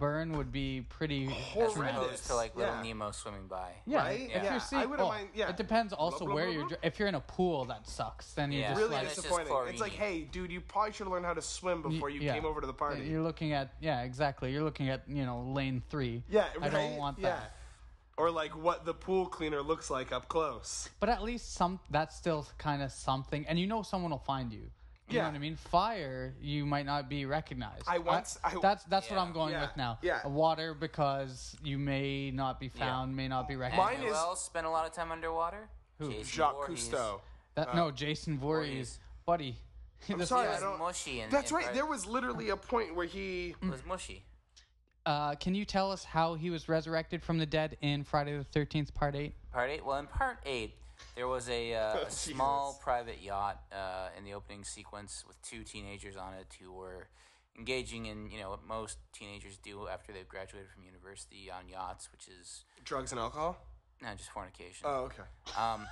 Speaker 2: burn would be pretty
Speaker 3: Horrendous.
Speaker 2: tremendous.
Speaker 4: Opposed to like Little
Speaker 3: Yeah.
Speaker 4: Nemo swimming by.
Speaker 2: Yeah,
Speaker 3: Right?
Speaker 2: if
Speaker 3: Yeah,
Speaker 2: you're seeing,
Speaker 3: I wouldn't
Speaker 2: well,
Speaker 3: mind- yeah.
Speaker 2: it depends also
Speaker 3: Blah, blah,
Speaker 2: where
Speaker 3: blah,
Speaker 2: you're.
Speaker 3: blah.
Speaker 2: dr- If you're in a pool, that sucks. Then you're
Speaker 4: Yeah.
Speaker 2: just
Speaker 3: Really
Speaker 2: like
Speaker 4: it's just
Speaker 3: disappointing. It's like,
Speaker 4: chlorine-y.
Speaker 3: hey, dude, you probably should have learned how to swim before you
Speaker 2: yeah.
Speaker 3: came over to the party.
Speaker 2: You're looking at yeah, exactly. You're looking at you know lane three.
Speaker 3: Yeah,
Speaker 2: I don't
Speaker 3: right?
Speaker 2: want that.
Speaker 3: Yeah. Or like what the pool cleaner looks like up close.
Speaker 2: But at least some that's still kind of something, and you know someone will find you. You
Speaker 3: Yeah.
Speaker 2: know what I mean? Fire, you might not be recognized.
Speaker 3: I once- I-
Speaker 2: that's that's what
Speaker 4: Yeah.
Speaker 2: I'm going
Speaker 3: Yeah.
Speaker 2: with now.
Speaker 3: Yeah.
Speaker 2: Water because you may not be found, may not be
Speaker 4: And
Speaker 2: recognized.
Speaker 3: Mine
Speaker 4: who
Speaker 3: is-
Speaker 4: else spent a lot of time underwater?
Speaker 2: Who?
Speaker 4: Jason
Speaker 3: Jacques
Speaker 4: Voorhees.
Speaker 3: Cousteau.
Speaker 2: That, no, Jason Voorhees,
Speaker 4: Voorhees.
Speaker 2: buddy. This
Speaker 3: sorry,
Speaker 4: It
Speaker 2: guy-
Speaker 3: I
Speaker 4: was
Speaker 3: don't-
Speaker 4: mushy. And,
Speaker 3: That's
Speaker 4: and
Speaker 3: right.
Speaker 4: Friday-
Speaker 3: There was literally a point where he.
Speaker 4: It was mushy.
Speaker 2: Uh, can you tell us how he was resurrected from the dead in Friday the thirteenth, Part Eight?
Speaker 4: Part eight. Well, in part eight, there was a, uh, a small
Speaker 3: Jesus.
Speaker 4: private yacht uh, in the opening sequence with two teenagers on it who were engaging in, you know, what most teenagers do after they've graduated from university on yachts, which is
Speaker 3: Drugs and alcohol?
Speaker 4: not just fornication.
Speaker 3: Oh, okay.
Speaker 4: Um,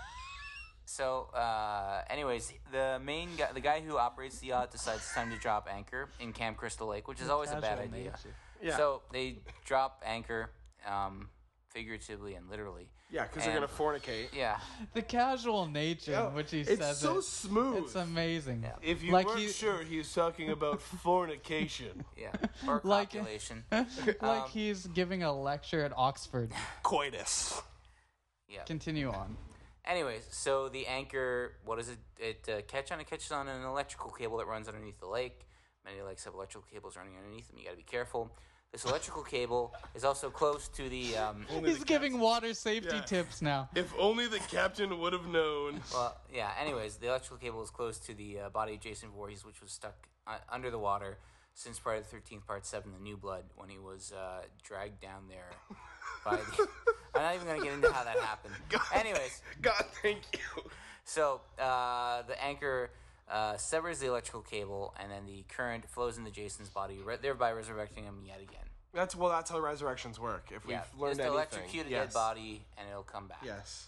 Speaker 4: so, uh, anyways, the main guy, the guy who operates the yacht, decides it's time to drop anchor in Camp Crystal Lake, which is always a bad
Speaker 2: Casual
Speaker 4: idea.
Speaker 2: nature.
Speaker 3: Yeah.
Speaker 4: So they drop anchor, um, figuratively and literally.
Speaker 3: Yeah, because they're
Speaker 4: And-
Speaker 3: going to fornicate.
Speaker 4: Yeah.
Speaker 2: The casual nature
Speaker 3: Yo,
Speaker 2: in which he
Speaker 3: it's
Speaker 2: says
Speaker 3: so
Speaker 2: it.
Speaker 3: smooth.
Speaker 2: It's amazing.
Speaker 4: Yeah.
Speaker 3: If you
Speaker 2: Like
Speaker 3: weren't
Speaker 2: he-
Speaker 3: sure, he's talking about fornication.
Speaker 4: Yeah. Or
Speaker 2: Like-
Speaker 4: copulation.
Speaker 2: like
Speaker 4: Um,
Speaker 2: he's giving a lecture at Oxford.
Speaker 3: Coitus.
Speaker 4: Yeah.
Speaker 2: Continue on.
Speaker 4: Anyways, so the anchor, what does it it uh, catch on? It catches on an electrical cable that runs underneath the lake. Many lakes have electrical cables running underneath them. You got to be careful. This electrical cable is also close to the. Um,
Speaker 2: He's giving water safety
Speaker 3: Yeah.
Speaker 2: tips now.
Speaker 3: If only the captain would have known.
Speaker 4: well, yeah. Anyways, the electrical cable is close to the uh, body of Jason Voorhees, which was stuck uh, under the water since Friday the thirteenth, Part Seven, The New Blood, when he was uh, dragged down there by the. I'm not even gonna get into how that happened. Anyways.
Speaker 3: God, thank you.
Speaker 4: So uh, the anchor uh, severs the electrical cable, and then the current flows into Jason's body, re- thereby resurrecting him yet again.
Speaker 3: That's well. That's how resurrections work. If we've
Speaker 4: Yeah,
Speaker 3: learned
Speaker 4: just
Speaker 3: anything,
Speaker 4: electrocute a
Speaker 3: yes.
Speaker 4: dead body, and it'll come back.
Speaker 3: Yes.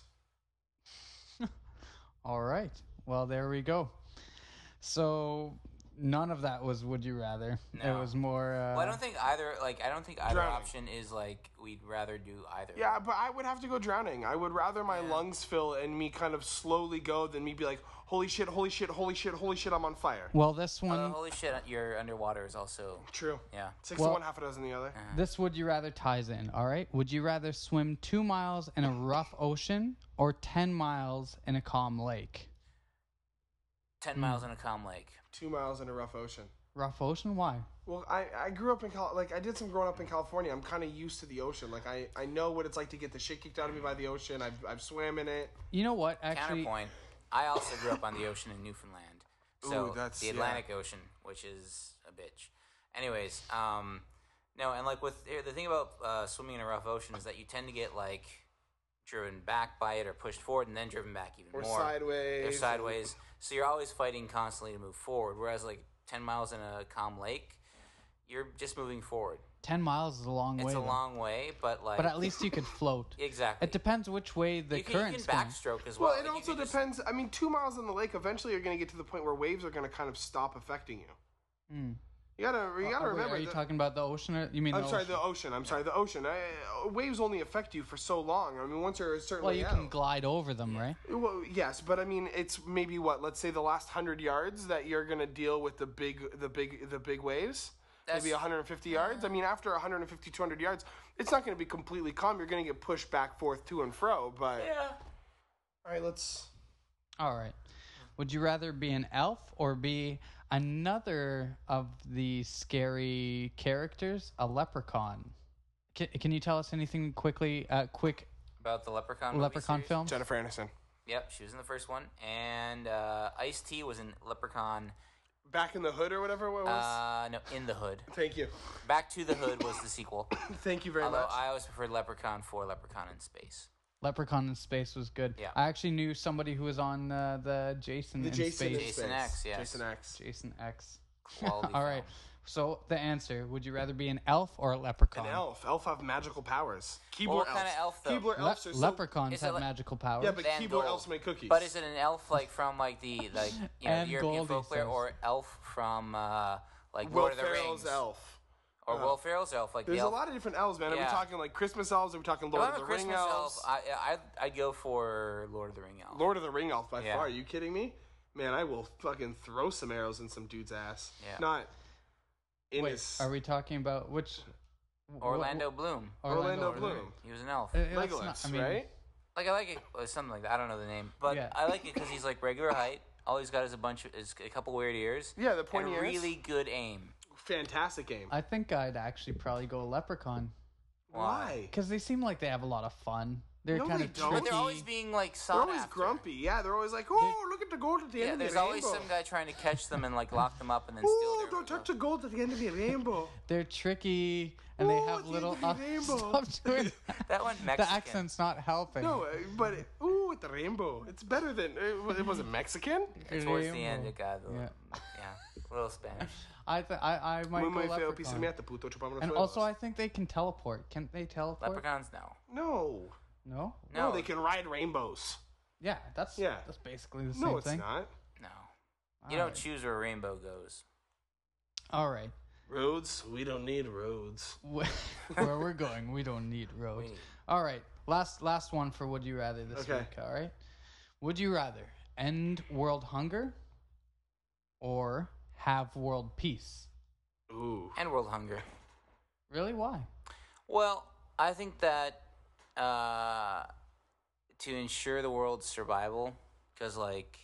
Speaker 2: All right. Well, there we go. So none of that was would you rather. It
Speaker 4: No.
Speaker 2: was more. Uh,
Speaker 4: Well, I don't think either. Like, I don't think either
Speaker 3: Drowning.
Speaker 4: option is like we'd rather do either.
Speaker 3: Yeah, but I would have to go drowning. I would rather my lungs fill and me kind of slowly go than me be like, holy shit, holy shit, holy shit, holy shit, I'm on fire.
Speaker 2: Well, this
Speaker 4: Uh,
Speaker 2: one,
Speaker 4: holy shit, you're underwater is also.
Speaker 3: True.
Speaker 4: Yeah.
Speaker 3: Six
Speaker 2: Well-
Speaker 3: to one, half a dozen the other.
Speaker 2: this would you rather ties in. All right. Would you rather swim two miles in a rough ocean or ten miles in a calm lake?
Speaker 4: Ten miles in a calm lake.
Speaker 3: Two miles in a rough ocean.
Speaker 2: Rough ocean? Why?
Speaker 3: Well, I, I grew up in Cal- like I did some growing up in California. I'm kind of used to the ocean. Like I, I know what it's like to get the shit kicked out of me by the ocean. I've I've swam in it.
Speaker 2: You know what? Actually,
Speaker 4: Counterpoint. I also grew up on the ocean in Newfoundland. So
Speaker 3: Ooh, that's-
Speaker 4: the
Speaker 3: yeah.
Speaker 4: Atlantic Ocean, which is a bitch. Anyways, um, no, and like with here, the thing about uh, swimming in a rough ocean is that you tend to get like driven back by it or pushed forward and then driven back even
Speaker 3: Or
Speaker 4: more.
Speaker 3: sideways.
Speaker 4: Or sideways. So you're always fighting constantly to move forward. Whereas like ten miles in a calm lake, you're just moving forward.
Speaker 2: ten miles is a long
Speaker 4: It's
Speaker 2: way.
Speaker 4: a
Speaker 2: though.
Speaker 4: long way, but like
Speaker 2: But at least you could float.
Speaker 4: exactly.
Speaker 2: It depends which way the
Speaker 4: you can, you
Speaker 2: current's
Speaker 4: can
Speaker 2: going.
Speaker 4: backstroke as well.
Speaker 3: Well, it
Speaker 4: Like, you
Speaker 3: also
Speaker 4: can just-
Speaker 3: depends. I mean, two miles in the lake, eventually you're going to get to the point where waves are going to kind of stop affecting you.
Speaker 2: Mm.
Speaker 3: You gotta, you gotta
Speaker 2: Are we-
Speaker 3: remember.
Speaker 2: Are you
Speaker 3: that-
Speaker 2: talking about the ocean? Or, you mean
Speaker 3: I'm
Speaker 2: the
Speaker 3: sorry,
Speaker 2: ocean?
Speaker 3: the ocean. I'm sorry, the ocean. I, waves only affect you for so long. I mean, once you're a certain
Speaker 2: Well,
Speaker 3: way
Speaker 2: you
Speaker 3: out.
Speaker 2: can glide over them, right?
Speaker 3: Well, yes, but I mean, it's maybe what? Let's say the last hundred yards that you're gonna deal with the big, the big, the big waves.
Speaker 4: That's-
Speaker 3: Maybe one hundred fifty yards. I mean, after one hundred fifty, two hundred yards, it's not gonna be completely calm. You're gonna get pushed back, forth, to and fro. But
Speaker 4: Yeah.
Speaker 3: all right, let's.
Speaker 2: All right. Would you rather be an elf or be another of the scary characters, a leprechaun? Can, can you tell us anything quickly? Uh, quick
Speaker 4: About the Leprechaun movie
Speaker 2: leprechaun
Speaker 4: series?
Speaker 2: film?
Speaker 3: Jennifer Aniston.
Speaker 4: Yep, she was in the first one, and uh, Ice-T was in Leprechaun.
Speaker 3: Back in the Hood or whatever it was.
Speaker 4: Uh, no, In the Hood.
Speaker 3: Thank you.
Speaker 4: Back to the Hood was the sequel.
Speaker 3: Thank you very
Speaker 4: Although
Speaker 3: much.
Speaker 4: I always preferred Leprechaun for Leprechaun in Space.
Speaker 2: Leprechaun in Space was good.
Speaker 4: Yeah.
Speaker 2: I actually knew somebody who was on uh, the Jason
Speaker 3: the
Speaker 2: in
Speaker 3: Jason in
Speaker 2: Space.
Speaker 4: Jason
Speaker 3: space.
Speaker 4: X, yes.
Speaker 3: Jason X.
Speaker 2: Jason X.
Speaker 4: Quality
Speaker 2: All
Speaker 4: film.
Speaker 2: right. So the answer: would you rather be an elf or a leprechaun?
Speaker 3: An elf. Elf have magical powers. Keebler
Speaker 4: Well, what
Speaker 3: elves.
Speaker 4: kind of elf, though?
Speaker 3: Keebler
Speaker 2: Le-
Speaker 3: elves are so.
Speaker 2: leprechauns
Speaker 4: Is it
Speaker 2: have
Speaker 4: le-
Speaker 2: magical powers.
Speaker 3: Yeah, but
Speaker 4: And
Speaker 3: Keebler
Speaker 4: gold.
Speaker 3: elves make cookies.
Speaker 4: But is it an elf like from like the like you know
Speaker 2: And
Speaker 4: the European
Speaker 2: Goldie
Speaker 4: folklore,
Speaker 2: says.
Speaker 4: or elf from uh, like
Speaker 3: Will
Speaker 4: Lord of the
Speaker 3: Ferrell's
Speaker 4: Rings?
Speaker 3: elf.
Speaker 4: Or Will Ferrell's elf, like
Speaker 3: There's
Speaker 4: the
Speaker 3: a
Speaker 4: elf.
Speaker 3: lot of different elves, man. Are
Speaker 4: Yeah.
Speaker 3: we talking like Christmas elves? Are we talking
Speaker 4: If
Speaker 3: Lord
Speaker 4: I'm
Speaker 3: of
Speaker 4: a
Speaker 3: the Ring
Speaker 4: Christmas
Speaker 3: elves?
Speaker 4: elf, I, I, I'd go for Lord of the Ring elf.
Speaker 3: Lord of the Ring elf by
Speaker 4: Yeah.
Speaker 3: far. Are you kidding me? Man, I will fucking throw some arrows in some dude's ass.
Speaker 4: Yeah.
Speaker 3: Not in
Speaker 2: Wait,
Speaker 3: his
Speaker 2: are we talking about which?
Speaker 4: Orlando Bloom.
Speaker 3: Orlando Bloom.
Speaker 4: He was an elf.
Speaker 2: Uh, that's
Speaker 3: Legolas,
Speaker 2: not- I mean,
Speaker 3: right?
Speaker 4: Like I like it, or something like that. I don't know the name, but
Speaker 2: Yeah.
Speaker 4: I like it because he's like regular height. All he's got is a bunch of is a couple weird ears.
Speaker 3: Yeah, the pointy
Speaker 4: and
Speaker 3: ears.
Speaker 4: really good aim.
Speaker 3: Fantastic game.
Speaker 2: I think I'd actually probably go Leprechaun
Speaker 3: Why?
Speaker 2: because they seem like they have a lot of fun. They're
Speaker 3: No,
Speaker 2: kind
Speaker 3: they
Speaker 2: of
Speaker 3: don't.
Speaker 2: tricky.
Speaker 4: But they're always being like sought
Speaker 3: They're always
Speaker 4: after.
Speaker 3: grumpy. Yeah, they're always like, oh, look at the gold at the
Speaker 4: Yeah,
Speaker 3: end of
Speaker 4: there's
Speaker 3: the
Speaker 4: always
Speaker 3: rainbow.
Speaker 4: some guy trying to catch them and like lock them up and then steal
Speaker 3: Oh,
Speaker 4: their.
Speaker 3: don't touch the gold at the end of the rainbow.
Speaker 2: They're tricky and they
Speaker 3: Ooh,
Speaker 2: have
Speaker 3: it's
Speaker 2: little.
Speaker 3: the
Speaker 2: Uh,
Speaker 3: rainbow.
Speaker 2: stop doing that.
Speaker 4: That one
Speaker 2: The
Speaker 4: Mexican.
Speaker 2: accent's not helping.
Speaker 3: No, uh, but it, ooh, at the rainbow. It's better than it, it wasn't Mexican.
Speaker 4: Towards the end, it got a
Speaker 2: Yeah.
Speaker 4: little, yeah, a little Spanish.
Speaker 2: I th- I I might
Speaker 3: Muy,
Speaker 2: go
Speaker 3: muy feo piece of
Speaker 2: Leprechaun.
Speaker 3: mierda, puto, chupame los
Speaker 2: And
Speaker 3: huevos.
Speaker 2: also, I think they can teleport. Can they teleport?
Speaker 4: Leprechauns, no.
Speaker 3: no,
Speaker 2: No.
Speaker 3: no,
Speaker 4: No,
Speaker 3: they can ride rainbows.
Speaker 2: Yeah, that's
Speaker 3: Yeah.
Speaker 2: that's basically the same
Speaker 3: No, it's
Speaker 2: thing.
Speaker 3: not.
Speaker 4: no.
Speaker 2: All
Speaker 4: You don't
Speaker 2: right.
Speaker 4: choose where a rainbow goes.
Speaker 2: All right.
Speaker 3: Roads? We don't need roads.
Speaker 2: Where where we're going, we don't need roads.
Speaker 4: We-
Speaker 2: All right. Last last one for Would You Rather this
Speaker 3: Okay.
Speaker 2: week. All right. Would you rather end world hunger or have world peace?
Speaker 3: Ooh.
Speaker 4: And world hunger.
Speaker 2: Really? Why?
Speaker 4: Well, I think that uh, to ensure the world's survival, because like,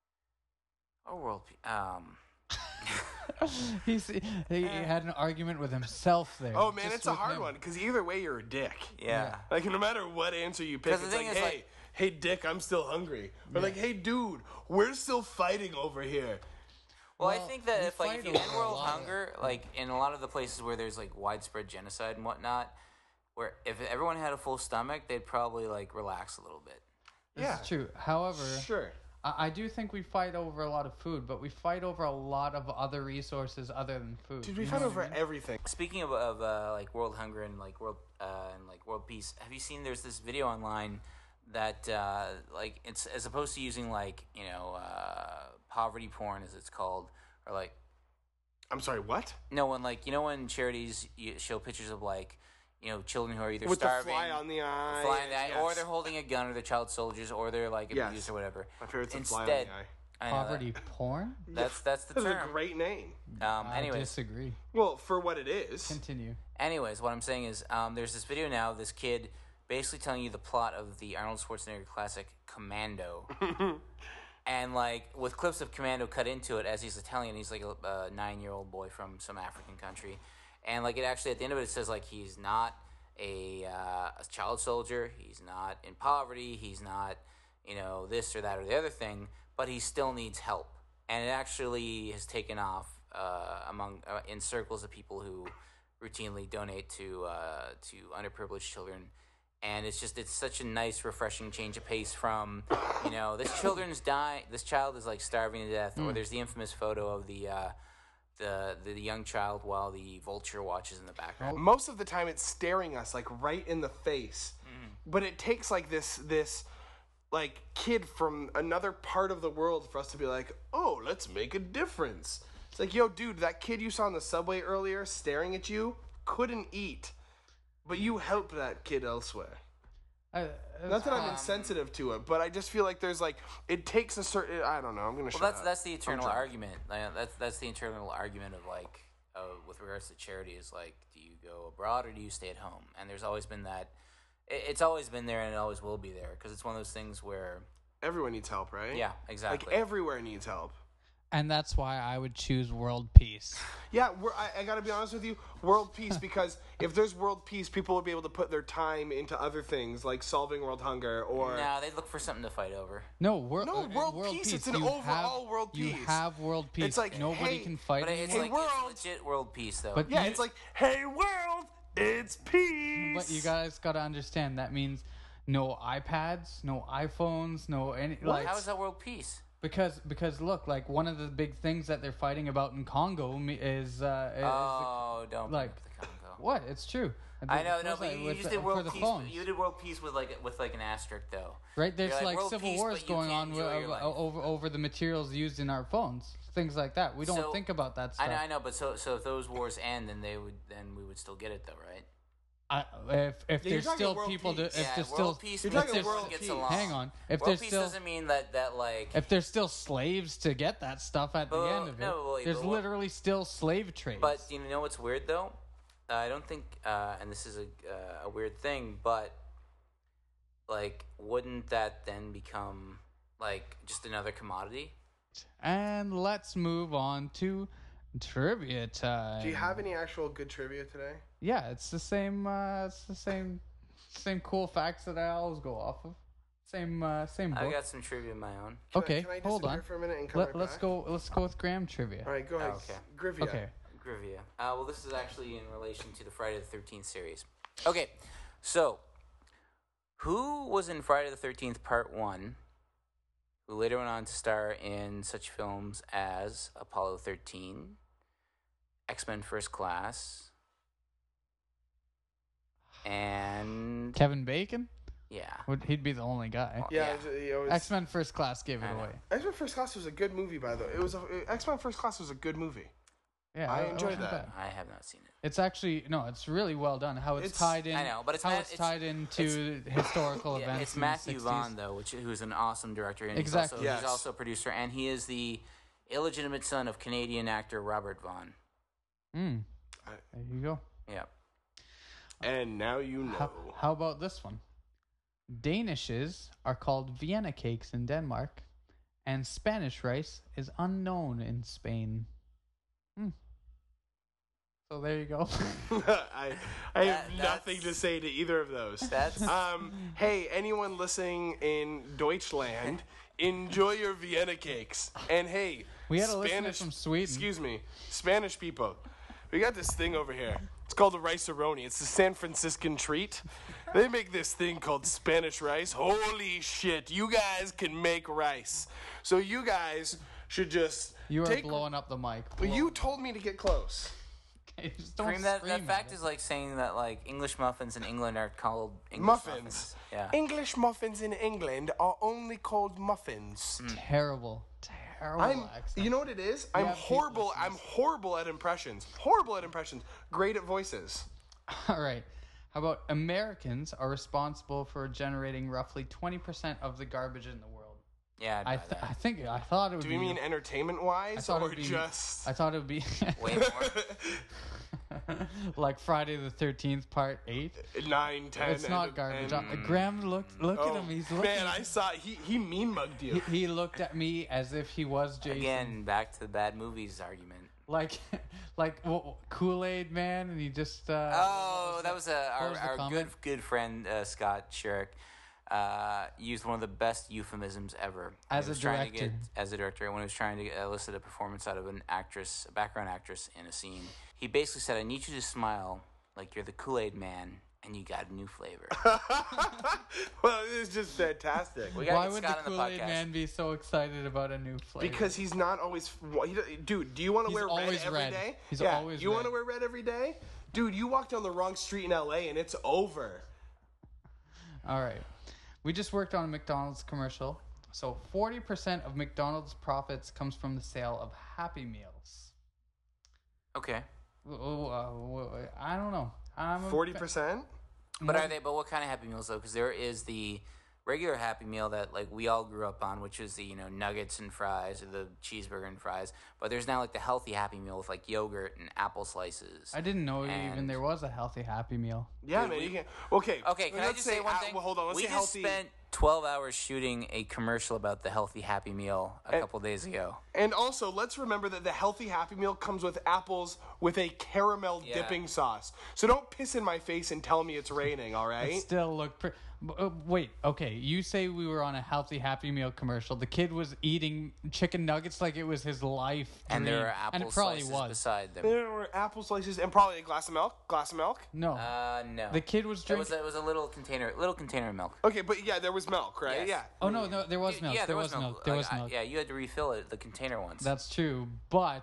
Speaker 4: oh, world, pe- um,
Speaker 2: He's, he, he had an argument with himself there.
Speaker 3: Oh man,
Speaker 2: just
Speaker 3: it's a
Speaker 2: with
Speaker 3: hard
Speaker 2: him.
Speaker 3: one because either way you're a dick.
Speaker 4: yeah.
Speaker 3: Like no matter what answer you pick,
Speaker 4: 'Cause the
Speaker 3: it's
Speaker 4: thing
Speaker 3: like,
Speaker 4: is,
Speaker 3: hey,
Speaker 4: like-
Speaker 3: hey, dick, I'm still hungry. Or like, hey, dude, we're still fighting over here.
Speaker 4: Well, I
Speaker 2: Well,
Speaker 4: think that
Speaker 2: we
Speaker 4: if like
Speaker 2: fight
Speaker 4: if you
Speaker 2: over
Speaker 4: end
Speaker 2: a
Speaker 4: world
Speaker 2: lot of-
Speaker 4: hunger, like in a lot of the places where there's like widespread genocide and whatnot, where if everyone had a full stomach, they'd probably like relax a little bit.
Speaker 2: This
Speaker 3: Yeah.
Speaker 2: is true. However,
Speaker 3: Sure.
Speaker 2: I, I do think we fight over a lot of food, but we fight over a lot of other resources other than food.
Speaker 3: Dude, we
Speaker 2: you
Speaker 3: fight
Speaker 2: know
Speaker 3: over
Speaker 2: what I mean?
Speaker 3: everything.
Speaker 4: Speaking of, of uh, like world hunger and like world uh, and like world peace, have you seen? There's this video online that uh, like it's as opposed to using like you know uh, poverty porn as it's called, or like
Speaker 3: I'm sorry, what?
Speaker 4: no one like you know when charities you show pictures of like you know children who are either
Speaker 3: With
Speaker 4: starving,
Speaker 3: the fly on the eye.
Speaker 4: fly in the eye,
Speaker 3: yes.
Speaker 4: or they're holding a gun, or they're child soldiers, or they're like
Speaker 3: Yes.
Speaker 4: abused or whatever.
Speaker 3: My favorite's a
Speaker 4: Instead,
Speaker 3: fly on the eye.
Speaker 4: I know that.
Speaker 2: Poverty porn?
Speaker 4: That's that's the
Speaker 3: That's
Speaker 4: term.
Speaker 3: a great name.
Speaker 4: Um,
Speaker 2: I
Speaker 4: anyways,
Speaker 2: disagree.
Speaker 3: Well, for what it is.
Speaker 2: Continue.
Speaker 4: Anyways, what I'm saying is, um, there's this video now. of This kid basically telling you the plot of the Arnold Schwarzenegger classic Commando, and like with clips of Commando cut into it as he's Italian. He's like a, a nine-year-old boy from some African country, and like it actually at the end of it, it says like he's not a, uh, a child soldier. He's not in poverty. He's not you know this or that or the other thing, but he still needs help, and it actually has taken off uh, among uh, in circles of people who routinely donate to uh, to underprivileged children, and it's just it's such a nice, refreshing change of pace from you know this children's dying, this child is like starving to death, or there's the infamous photo of the uh, the the young child while the vulture watches in the background.
Speaker 3: Most of the time it's staring us like right in the face. But it takes like this this like kid from another part of the world for us to be like, "Oh, let's make a difference." It's like, "Yo, dude, that kid you saw on the subway earlier staring at you couldn't eat, but you helped that kid elsewhere."
Speaker 2: I,
Speaker 3: Not that I'm
Speaker 2: um,
Speaker 3: insensitive to it, but I just feel like there's like it takes a certain I don't know, I'm going to
Speaker 4: Well, that's that's the eternal argument. Like, that's that's the eternal argument of like uh, with regards to charity is like, do you go abroad or do you stay at home? And there's always been that. It, it's always been there and it always will be there because it's one of those things where
Speaker 3: Everyone needs help, right?
Speaker 4: yeah,
Speaker 3: Like
Speaker 4: exactly.
Speaker 3: everywhere needs help.
Speaker 2: and that's why I would choose world peace.
Speaker 3: Yeah, we're, I, I got to be honest with you, world peace, because if there's world peace, people will be able to put their time into other things like solving world hunger or.
Speaker 4: Nah, they look for something to fight over.
Speaker 2: No, wor-
Speaker 3: No,
Speaker 2: uh,
Speaker 3: world peace, it's an
Speaker 2: You
Speaker 3: overall
Speaker 2: have-
Speaker 3: world
Speaker 2: You
Speaker 3: peace.
Speaker 2: have world peace.
Speaker 3: It's like,
Speaker 2: nobody
Speaker 3: hey-
Speaker 2: can fight
Speaker 4: But it's
Speaker 2: anymore.
Speaker 4: like
Speaker 3: world.
Speaker 4: it's legit world peace though.
Speaker 2: But
Speaker 3: Yeah,
Speaker 2: you-
Speaker 3: it's like, hey, world, it's peace.
Speaker 2: But you guys got to understand that means no iPads, no iPhones, no any like
Speaker 4: how is that world peace?
Speaker 2: because because look, like one of the big things that they're fighting about in Congo me- is uh is the-
Speaker 4: Oh, don't bring
Speaker 2: like-
Speaker 4: up the Congo.
Speaker 2: what? It's true.
Speaker 4: I know,
Speaker 2: What
Speaker 4: no,
Speaker 2: was
Speaker 4: but
Speaker 2: that?
Speaker 4: you, you
Speaker 2: With
Speaker 4: just
Speaker 2: the-
Speaker 4: did
Speaker 2: for
Speaker 4: world
Speaker 2: the
Speaker 4: peace.
Speaker 2: phones.
Speaker 4: You did world peace with like with like an asterisk though.
Speaker 2: Right, there's
Speaker 4: You're like,
Speaker 2: like,
Speaker 4: world
Speaker 2: civil
Speaker 4: peace,
Speaker 2: wars
Speaker 4: but you
Speaker 2: going
Speaker 4: can't
Speaker 2: on
Speaker 4: enjoy
Speaker 2: wi-
Speaker 4: your
Speaker 2: over,
Speaker 4: life.
Speaker 2: over over the materials used in our phones, things like that. We don't
Speaker 4: So-
Speaker 2: think about that
Speaker 4: I
Speaker 2: stuff.
Speaker 4: know, I know, but so so if those wars end, then they would then we would still get it though, right?
Speaker 2: I, if if
Speaker 3: you're
Speaker 2: there's
Speaker 3: talking
Speaker 2: still
Speaker 3: world
Speaker 2: people to,
Speaker 3: peace.
Speaker 2: if
Speaker 4: yeah,
Speaker 2: there's
Speaker 4: world
Speaker 2: still
Speaker 4: peace
Speaker 3: You're
Speaker 4: means
Speaker 3: talking
Speaker 4: everyone
Speaker 3: world
Speaker 4: gets
Speaker 3: peace.
Speaker 4: along.
Speaker 2: hang on, if
Speaker 4: World
Speaker 2: there's
Speaker 4: peace
Speaker 2: still
Speaker 4: doesn't mean that that like
Speaker 2: if there's still slaves to get that stuff at the
Speaker 4: But-
Speaker 2: end of it,
Speaker 4: no, wait,
Speaker 2: there's
Speaker 4: but what-
Speaker 2: literally still slave trades.
Speaker 4: But you know what's weird though? Uh, I don't think, uh, and this is a uh, a weird thing, but like, wouldn't that then become like just another commodity?
Speaker 2: And let's move on to trivia time.
Speaker 3: Do you have any actual good trivia today?
Speaker 2: Yeah, it's the same. Uh, it's the same, same cool facts that I always go off of. Same, uh, same book.
Speaker 4: I got some trivia of my own.
Speaker 3: Can I-
Speaker 2: okay,
Speaker 3: can I
Speaker 2: hold
Speaker 3: disappear
Speaker 2: on.
Speaker 3: for a minute and come
Speaker 2: Let,
Speaker 3: right
Speaker 2: let's
Speaker 3: back?
Speaker 2: go. Let's go with Graham trivia.
Speaker 3: All right, go ahead.
Speaker 4: okay.
Speaker 3: Grivia.
Speaker 2: Okay.
Speaker 4: Grivia. Uh, well, this is actually in relation to the Friday the thirteenth series. Okay, so who was in Friday the thirteenth Part One? Who later went on to star in such films as Apollo thirteen, X-Men First Class, and
Speaker 2: Kevin Bacon.
Speaker 4: yeah,
Speaker 2: Would he'd be the only guy?
Speaker 3: Yeah,
Speaker 4: Yeah.
Speaker 3: it was,
Speaker 2: X Men First Class gave it
Speaker 4: I know.
Speaker 2: away.
Speaker 3: X-Men First Class was a good movie, by the way. It was a, X-Men First Class was a good movie.
Speaker 2: Yeah,
Speaker 3: I
Speaker 2: it
Speaker 3: enjoyed
Speaker 2: wasn't
Speaker 3: that.
Speaker 2: bad.
Speaker 4: I have not seen it.
Speaker 2: It's actually no, it's really well done. How it's,
Speaker 3: It's-
Speaker 2: tied in.
Speaker 4: I know, but it's
Speaker 2: how
Speaker 4: Ma-
Speaker 2: it's
Speaker 4: it's-
Speaker 2: tied into historical
Speaker 4: Yeah,
Speaker 2: events.
Speaker 4: it's
Speaker 2: in
Speaker 4: Matthew
Speaker 2: the sixties.
Speaker 4: Vaughn though, which who's an awesome director, and
Speaker 2: Exactly.
Speaker 4: he's also,
Speaker 3: Yes.
Speaker 4: he's also a producer, and he is the illegitimate son of Canadian actor Robert Vaughn.
Speaker 2: Mm.
Speaker 3: I-
Speaker 2: There you go.
Speaker 4: Yeah.
Speaker 3: And now you know.
Speaker 2: How, how about this one? Danishes are called Vienna cakes in Denmark, and Spanish rice is unknown in Spain. Hmm. So there you go.
Speaker 3: I, I have
Speaker 4: That-
Speaker 3: nothing
Speaker 4: that's-
Speaker 3: to say to either of those.
Speaker 4: That's
Speaker 3: Um, hey, anyone listening in Deutschland, enjoy your Vienna cakes. And hey,
Speaker 2: We had a listener
Speaker 3: Spanish,
Speaker 2: from Sweden.
Speaker 3: Excuse me, Spanish people. We got this thing over here. It's called the rice-a-roni. It's the San Franciscan treat. They make this thing called Spanish rice. Holy shit, you guys can make rice. So you guys should just
Speaker 2: You are
Speaker 3: take.
Speaker 2: blowing up the mic.
Speaker 3: Well, you
Speaker 2: Blow-
Speaker 3: told me to get close.
Speaker 2: Just don't
Speaker 4: Scream, that,
Speaker 2: scream
Speaker 4: that
Speaker 2: at
Speaker 4: fact
Speaker 2: it.
Speaker 4: is like saying that like English muffins in England are called English
Speaker 3: Muffins.
Speaker 4: muffins. Yeah.
Speaker 3: English muffins in England are only called muffins.
Speaker 2: terrible, terrible
Speaker 3: I'm.
Speaker 2: accent.
Speaker 3: You know what it is? I'm
Speaker 2: have Pete
Speaker 3: horrible.
Speaker 2: listeners.
Speaker 3: I'm horrible at impressions. Horrible at impressions. Great at voices.
Speaker 2: All right. How about Americans are responsible for generating roughly twenty percent of the garbage in the world?
Speaker 4: Yeah, I'd
Speaker 2: I
Speaker 4: buy
Speaker 2: th- I
Speaker 4: that.
Speaker 2: think I thought it would
Speaker 3: Do
Speaker 2: be.
Speaker 3: we mean entertainment-wise,
Speaker 2: I thought it
Speaker 3: or
Speaker 2: would be,
Speaker 3: just?
Speaker 2: I thought it would be
Speaker 4: Way more.
Speaker 2: like Friday the thirteenth Part Eight.
Speaker 3: Nine, ten.
Speaker 2: It's not
Speaker 3: and-
Speaker 2: garbage.
Speaker 3: and-
Speaker 2: Uh, Graham looked. Look
Speaker 3: Oh,
Speaker 2: at him. He's looking.
Speaker 3: man, I saw he he mean mugged you.
Speaker 2: he, he looked at me as if he was Jason.
Speaker 4: Again, back to the bad movies argument.
Speaker 2: Like, like well, Kool Aid Man, and he just. Uh,
Speaker 4: Oh, that was a, our,
Speaker 2: was the
Speaker 4: our good
Speaker 2: comment?
Speaker 4: good friend uh, Scott Sherrick uh, used one of the best euphemisms ever when
Speaker 2: As
Speaker 4: he
Speaker 2: a
Speaker 4: was trying to
Speaker 2: director.
Speaker 4: get, as a director, when he was trying to elicit a performance out of an actress, a background actress in a scene. He basically said, "I need you to smile like you're the Kool-Aid Man, and you got a new flavor."
Speaker 3: Well, it's just fantastic.
Speaker 4: We gotta
Speaker 2: Why
Speaker 4: get
Speaker 2: would the
Speaker 4: Scott on the
Speaker 2: Kool Aid
Speaker 4: podcast.
Speaker 2: Man be so excited about a new flavor?
Speaker 3: Because he's not always. He, don't- dude, do you want to
Speaker 2: He's
Speaker 3: wear red
Speaker 2: always
Speaker 3: every day?
Speaker 2: red. He's
Speaker 3: yeah.
Speaker 2: always
Speaker 3: You want to
Speaker 2: red.
Speaker 3: wear red every day? Dude, you walk down the wrong street in L A and it's over.
Speaker 2: All right. We just worked on a McDonald's commercial. So forty percent of McDonald's profits comes from the sale of Happy Meals.
Speaker 4: Okay,
Speaker 2: Oh, uh, I don't know. I'm a
Speaker 3: Forty
Speaker 2: fa-
Speaker 3: percent.
Speaker 4: but are they? But what kind of Happy Meals though? Because there is the regular Happy Meal that like we all grew up on, which is the you know nuggets and fries or the cheeseburger and fries. But there's now like the healthy Happy Meal with like yogurt and apple slices.
Speaker 2: I didn't know even
Speaker 4: And-
Speaker 2: there was a healthy Happy Meal.
Speaker 3: Yeah,
Speaker 4: Dude,
Speaker 3: man.
Speaker 4: we-
Speaker 3: you can. Okay.
Speaker 4: Okay, can I
Speaker 3: let's
Speaker 4: just say one
Speaker 3: uh,
Speaker 4: thing?
Speaker 3: Well, hold on. Let's
Speaker 4: we
Speaker 3: say
Speaker 4: just
Speaker 3: healthy.
Speaker 4: spent twelve hours shooting a commercial about the healthy Happy Meal a
Speaker 3: And-
Speaker 4: couple days ago.
Speaker 3: And also, let's remember that the healthy Happy Meal comes with apples with a caramel
Speaker 4: Yeah.
Speaker 3: dipping sauce. So don't piss in my face and tell me it's raining, all right?
Speaker 2: Still look pretty. Uh, wait, okay. You say we were on a healthy Happy Meal commercial. The kid was eating chicken nuggets like it was his life.
Speaker 4: And there
Speaker 2: dream.
Speaker 4: are apple
Speaker 2: and it probably
Speaker 4: slices
Speaker 2: was.
Speaker 4: beside them.
Speaker 3: There were apple slices and probably a glass of milk. Glass of milk.
Speaker 2: No,
Speaker 4: Uh, no.
Speaker 2: the kid was
Speaker 4: It
Speaker 2: drinking.
Speaker 4: was, a, it was a little container, little container of milk.
Speaker 3: Okay, but yeah, there was milk, right?
Speaker 4: Yes.
Speaker 3: Yeah.
Speaker 2: oh no, no, there was
Speaker 4: Y-
Speaker 2: milk.
Speaker 4: Yeah,
Speaker 2: there was milk. There
Speaker 4: Like,
Speaker 2: was
Speaker 4: I-
Speaker 2: milk.
Speaker 4: yeah, you had to refill it, the container once.
Speaker 2: That's true, but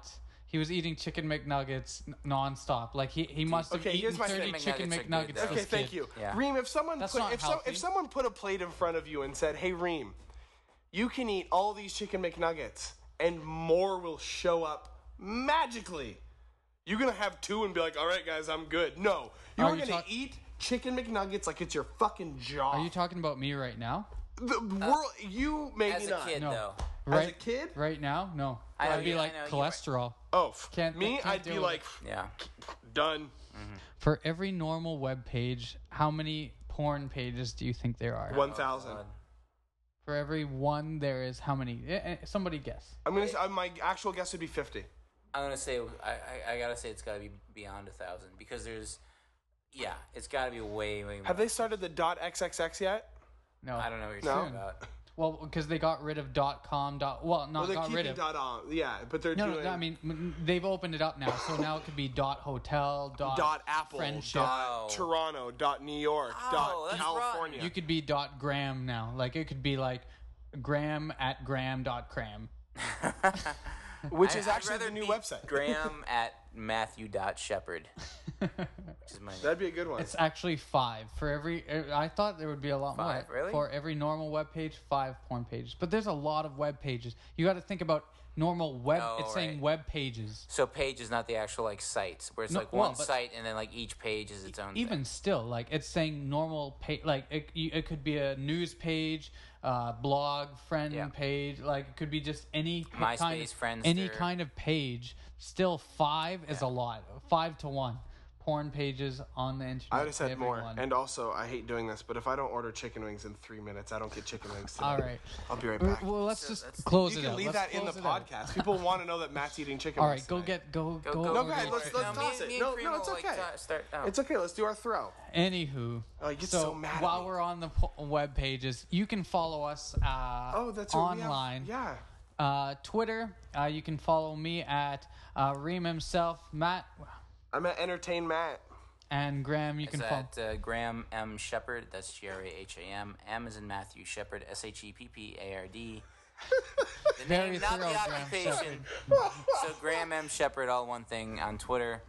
Speaker 2: he was eating chicken McNuggets n- nonstop. Like he, he must have
Speaker 3: okay,
Speaker 2: eaten
Speaker 3: here's my
Speaker 2: thirty
Speaker 3: thing.
Speaker 2: chicken
Speaker 4: McNuggets are good,
Speaker 2: McNuggets.
Speaker 4: though.
Speaker 2: this
Speaker 3: Okay, thank
Speaker 2: kid.
Speaker 3: you.
Speaker 4: Yeah.
Speaker 3: Reem, if someone
Speaker 2: That's
Speaker 3: put
Speaker 2: not
Speaker 3: if, so,
Speaker 2: healthy.
Speaker 3: if someone put a plate in front of you and said, "Hey Reem, you can eat all these chicken McNuggets and more will show up magically." You're going to have two and be like, "All right, guys, I'm good." No. You're
Speaker 2: Are you
Speaker 3: going to
Speaker 2: talk-
Speaker 3: eat chicken McNuggets like it's your fucking job.
Speaker 2: Are you talking about me right now?
Speaker 3: the world you maybe
Speaker 4: As a
Speaker 3: not.
Speaker 4: kid,
Speaker 2: No.
Speaker 4: though.
Speaker 2: Right,
Speaker 3: As a kid?
Speaker 2: Right now, no.
Speaker 4: I know
Speaker 2: I'd be
Speaker 4: you- I
Speaker 2: like
Speaker 4: know you-
Speaker 2: cholesterol.
Speaker 3: Oh, f-
Speaker 2: Can't-
Speaker 3: me,
Speaker 2: can't
Speaker 3: I'd
Speaker 2: deal
Speaker 3: be
Speaker 2: with
Speaker 3: like,
Speaker 4: Yeah.
Speaker 3: done.
Speaker 2: For every normal web page, how many porn pages do you think there are?
Speaker 3: one thousand.
Speaker 4: God.
Speaker 2: For every one, there is how many? Eh, eh, Somebody guess.
Speaker 3: I'm gonna. Say, uh, my actual guess would be fifty.
Speaker 4: I'm gonna say I, I, I gotta say it's gotta be beyond a thousand because there's, yeah, it's gotta be way way more.
Speaker 3: Have they started the .xxx yet?
Speaker 2: No.
Speaker 4: I don't know what you're
Speaker 3: No.
Speaker 4: talking about.
Speaker 2: Well, because they got rid of .com. Dot, well, not
Speaker 3: Well, they're
Speaker 2: got rid
Speaker 3: keeping
Speaker 2: of.
Speaker 3: dot on. Yeah, but they're
Speaker 2: No,
Speaker 3: doing
Speaker 2: no, I mean m- they've opened it up now, so now it could be dot hotel, dot,
Speaker 3: dot Apple,
Speaker 2: friendship.
Speaker 3: dot
Speaker 4: Oh.
Speaker 3: Toronto, dot New York,
Speaker 4: Oh,
Speaker 3: dot
Speaker 4: that's
Speaker 3: California.
Speaker 2: You could be dot gram now. Like it could be like gram at gram dot cram.
Speaker 3: which
Speaker 4: I-
Speaker 3: is
Speaker 4: I'd
Speaker 3: actually the
Speaker 4: rather
Speaker 3: new
Speaker 4: be
Speaker 3: website.
Speaker 4: Graham at Matthew dot Shepherd, which is my name.
Speaker 3: That'd be a good one.
Speaker 2: It's actually five for every. uh, I thought there would be a lot
Speaker 4: Five,
Speaker 2: more.
Speaker 4: really?
Speaker 2: For every normal web page, five porn pages. But there's a lot of web pages. You got to think about normal web.
Speaker 4: Oh,
Speaker 2: it's saying
Speaker 4: right.
Speaker 2: web pages.
Speaker 4: So page is not the actual like sites where it's
Speaker 2: No,
Speaker 4: like
Speaker 2: well,
Speaker 4: one
Speaker 2: but-
Speaker 4: site and then like each page is its own.
Speaker 2: Even
Speaker 4: thing.
Speaker 2: still, like it's saying normal page. Like it, you- it could be a news page, uh, blog, friend
Speaker 4: Yeah.
Speaker 2: page. Like it could be just any pa- kind of,
Speaker 4: MySpace,
Speaker 2: any
Speaker 4: Friendster.
Speaker 2: kind of page. Still, five is a lot. Five to one. Porn pages on the internet.
Speaker 3: I would have
Speaker 2: to
Speaker 3: said more.
Speaker 2: everyone.
Speaker 3: And also, I hate doing this, but if I don't order chicken wings in three minutes, I don't get chicken wings today.
Speaker 2: All right.
Speaker 3: I'll be right
Speaker 2: Well,
Speaker 3: back.
Speaker 2: well, let's
Speaker 4: So
Speaker 2: just
Speaker 4: that's-
Speaker 2: close
Speaker 3: You
Speaker 2: it
Speaker 3: can
Speaker 2: out.
Speaker 3: leave
Speaker 2: Let's
Speaker 3: that in the
Speaker 2: close it out.
Speaker 3: podcast. People want to know that Matt's eating chicken
Speaker 2: All
Speaker 3: wings
Speaker 2: right, go
Speaker 3: tonight.
Speaker 2: get go
Speaker 4: Go,
Speaker 2: go.
Speaker 4: go,
Speaker 3: No,
Speaker 2: order
Speaker 3: guys,
Speaker 2: it.
Speaker 3: let's-
Speaker 4: No,
Speaker 3: let's
Speaker 4: me-
Speaker 3: toss it.
Speaker 4: me and
Speaker 3: No,
Speaker 4: Kareem
Speaker 3: no, it's
Speaker 4: will, like,
Speaker 3: okay.
Speaker 4: ta- start, oh.
Speaker 3: It's okay. Let's do our throw.
Speaker 2: Anywho,
Speaker 3: Oh, you get
Speaker 2: so,
Speaker 3: so mad at
Speaker 2: while
Speaker 3: me.
Speaker 2: we're on the po- web pages, you can follow us uh,
Speaker 3: Oh, that's right. we have-
Speaker 2: online.
Speaker 3: Yeah.
Speaker 2: Uh, Twitter, uh, you can follow me at uh, Reem himself, Matt,
Speaker 3: I'm at Entertain Matt.
Speaker 2: and Graham. You
Speaker 4: It's
Speaker 2: can follow.
Speaker 4: at uh, Graham M Shepherd. That's G R A H A M. M is in Matthew Shepherd. S H E P P A R D. The
Speaker 2: Very
Speaker 4: name, not
Speaker 2: thorough,
Speaker 4: the
Speaker 2: Graham
Speaker 4: occupation. So Graham M Shepherd, all one thing on Twitter.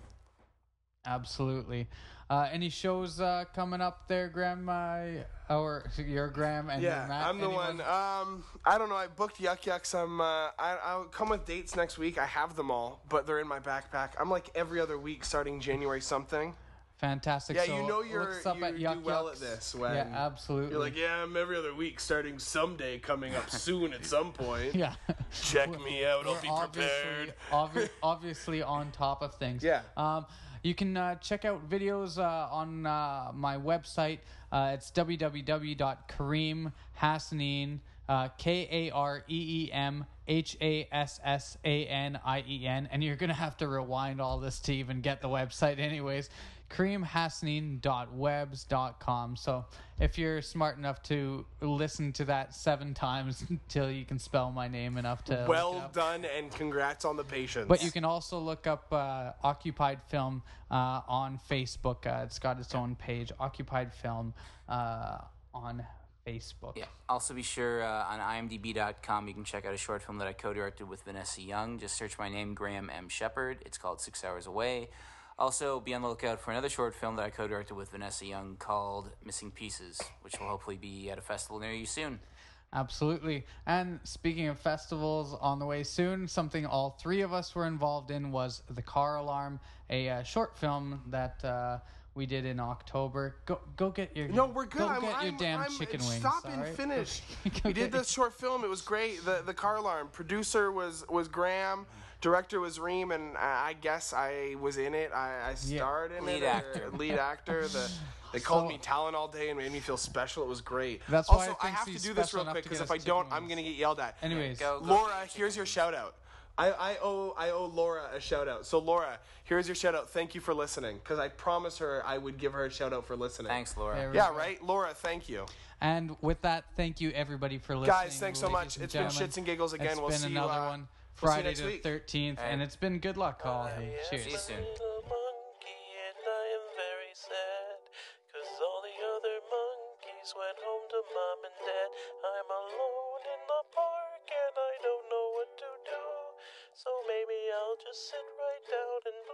Speaker 2: Absolutely. Uh, any shows uh, coming up there, Graham? Uh, or your Graham and
Speaker 3: Yeah,
Speaker 2: Matt?
Speaker 3: I'm the
Speaker 2: Anyone?
Speaker 3: one. Um, I don't know. I booked Yuck Yucks. I'm. Uh, I, I'll come with dates next week. I have them all, but they're in my backpack. I'm like every other week starting January something.
Speaker 2: Fantastic.
Speaker 3: Yeah,
Speaker 2: so
Speaker 3: you know
Speaker 2: look
Speaker 3: you're
Speaker 2: us up
Speaker 3: you
Speaker 2: at
Speaker 3: do
Speaker 2: Yuck
Speaker 3: well
Speaker 2: Yucks.
Speaker 3: at this when
Speaker 2: Yeah, absolutely.
Speaker 3: you're like, yeah, I'm every other week starting someday coming up soon at some point.
Speaker 2: yeah.
Speaker 3: Check me out. I'll
Speaker 2: We're
Speaker 3: be
Speaker 2: obviously-
Speaker 3: prepared.
Speaker 2: obvi- obviously on top of things.
Speaker 3: Yeah.
Speaker 2: Um, you can uh, check out videos uh, on uh, my website. Uh, it's w w w dot kareem hassanin, uh, K A R E E M H A S S A N I E N. And you're going to have to rewind all this to even get the website anyways. kareem hassanin dot webs dot com. So if you're smart enough to listen to that seven times until you can spell my name enough to look it
Speaker 3: Well
Speaker 2: up.
Speaker 3: done, and congrats on the patience.
Speaker 2: But you can also look up uh, Occupied Film uh, on Facebook. Uh, it's got its own page, Occupied Film, uh, on Facebook.
Speaker 4: Yeah. Also, be sure uh, on I M D B dot com you can check out a short film that I co-directed with Vanessa Young. Just search my name, Graham M. Shepherd. It's called Six Hours Away. Also, be on the lookout for another short film that I co-directed with Vanessa Young called Missing Pieces, which will hopefully be at a festival near you soon.
Speaker 2: Absolutely. And speaking of festivals on the way soon, something all three of us were involved in was The Car Alarm, a uh, short film that uh, we did in October. Go go get your
Speaker 3: No, we're good.
Speaker 2: Go
Speaker 3: I'm,
Speaker 2: get your
Speaker 3: I'm,
Speaker 2: damn
Speaker 3: I'm,
Speaker 2: chicken wings.
Speaker 3: Stop
Speaker 2: all
Speaker 3: and
Speaker 2: right?
Speaker 3: finish.
Speaker 2: Go
Speaker 3: We did
Speaker 2: get
Speaker 3: this short film. It was great. The the car alarm. Producer was was Graham. Director was Reem, and I I guess I was in it. I, I starred in
Speaker 4: Lead
Speaker 3: it. or-
Speaker 4: actor.
Speaker 3: Lead actor. The they called
Speaker 2: So-
Speaker 3: me talent all day and made me feel special. It was great.
Speaker 2: That's why
Speaker 3: also,
Speaker 2: I
Speaker 3: I
Speaker 2: think
Speaker 3: have to
Speaker 2: he's
Speaker 3: do this
Speaker 2: special
Speaker 3: real
Speaker 2: enough
Speaker 3: quick
Speaker 2: to
Speaker 3: because
Speaker 2: get
Speaker 3: if I
Speaker 2: us
Speaker 3: don't,
Speaker 2: chicken
Speaker 3: I'm
Speaker 2: wings.
Speaker 3: gonna get yelled at.
Speaker 2: Anyways,
Speaker 4: Go, go
Speaker 3: Laura,
Speaker 4: get your
Speaker 3: here's your
Speaker 4: chicken
Speaker 3: shout out. I, I owe I owe Laura a shout out. So Laura, here's your shout out. Thank you for listening. Because I promised her I would give her a shout out for listening.
Speaker 4: Thanks, Laura.
Speaker 2: There we
Speaker 3: Yeah,
Speaker 2: go.
Speaker 3: right, Laura. Thank you.
Speaker 2: And with that, thank you everybody for listening.
Speaker 3: Guys, thanks so
Speaker 2: ladies
Speaker 3: much.
Speaker 2: and
Speaker 3: It's been
Speaker 2: gentlemen.
Speaker 3: shits and giggles again.
Speaker 2: It's
Speaker 3: We'll
Speaker 2: been
Speaker 3: see you,
Speaker 2: another
Speaker 3: uh,
Speaker 2: one
Speaker 3: we'll see you
Speaker 2: Friday
Speaker 3: next
Speaker 2: the
Speaker 3: week.
Speaker 2: thirteenth,
Speaker 4: All right.
Speaker 2: and it's been good luck, all. Hey,
Speaker 1: Yes,
Speaker 2: cheers.
Speaker 4: See you soon.
Speaker 1: little monkey, and I am very sad. Cause all the other monkeys went home to mom and dad. I'm alone in the park and I don't know what to do. So maybe I'll just sit right down and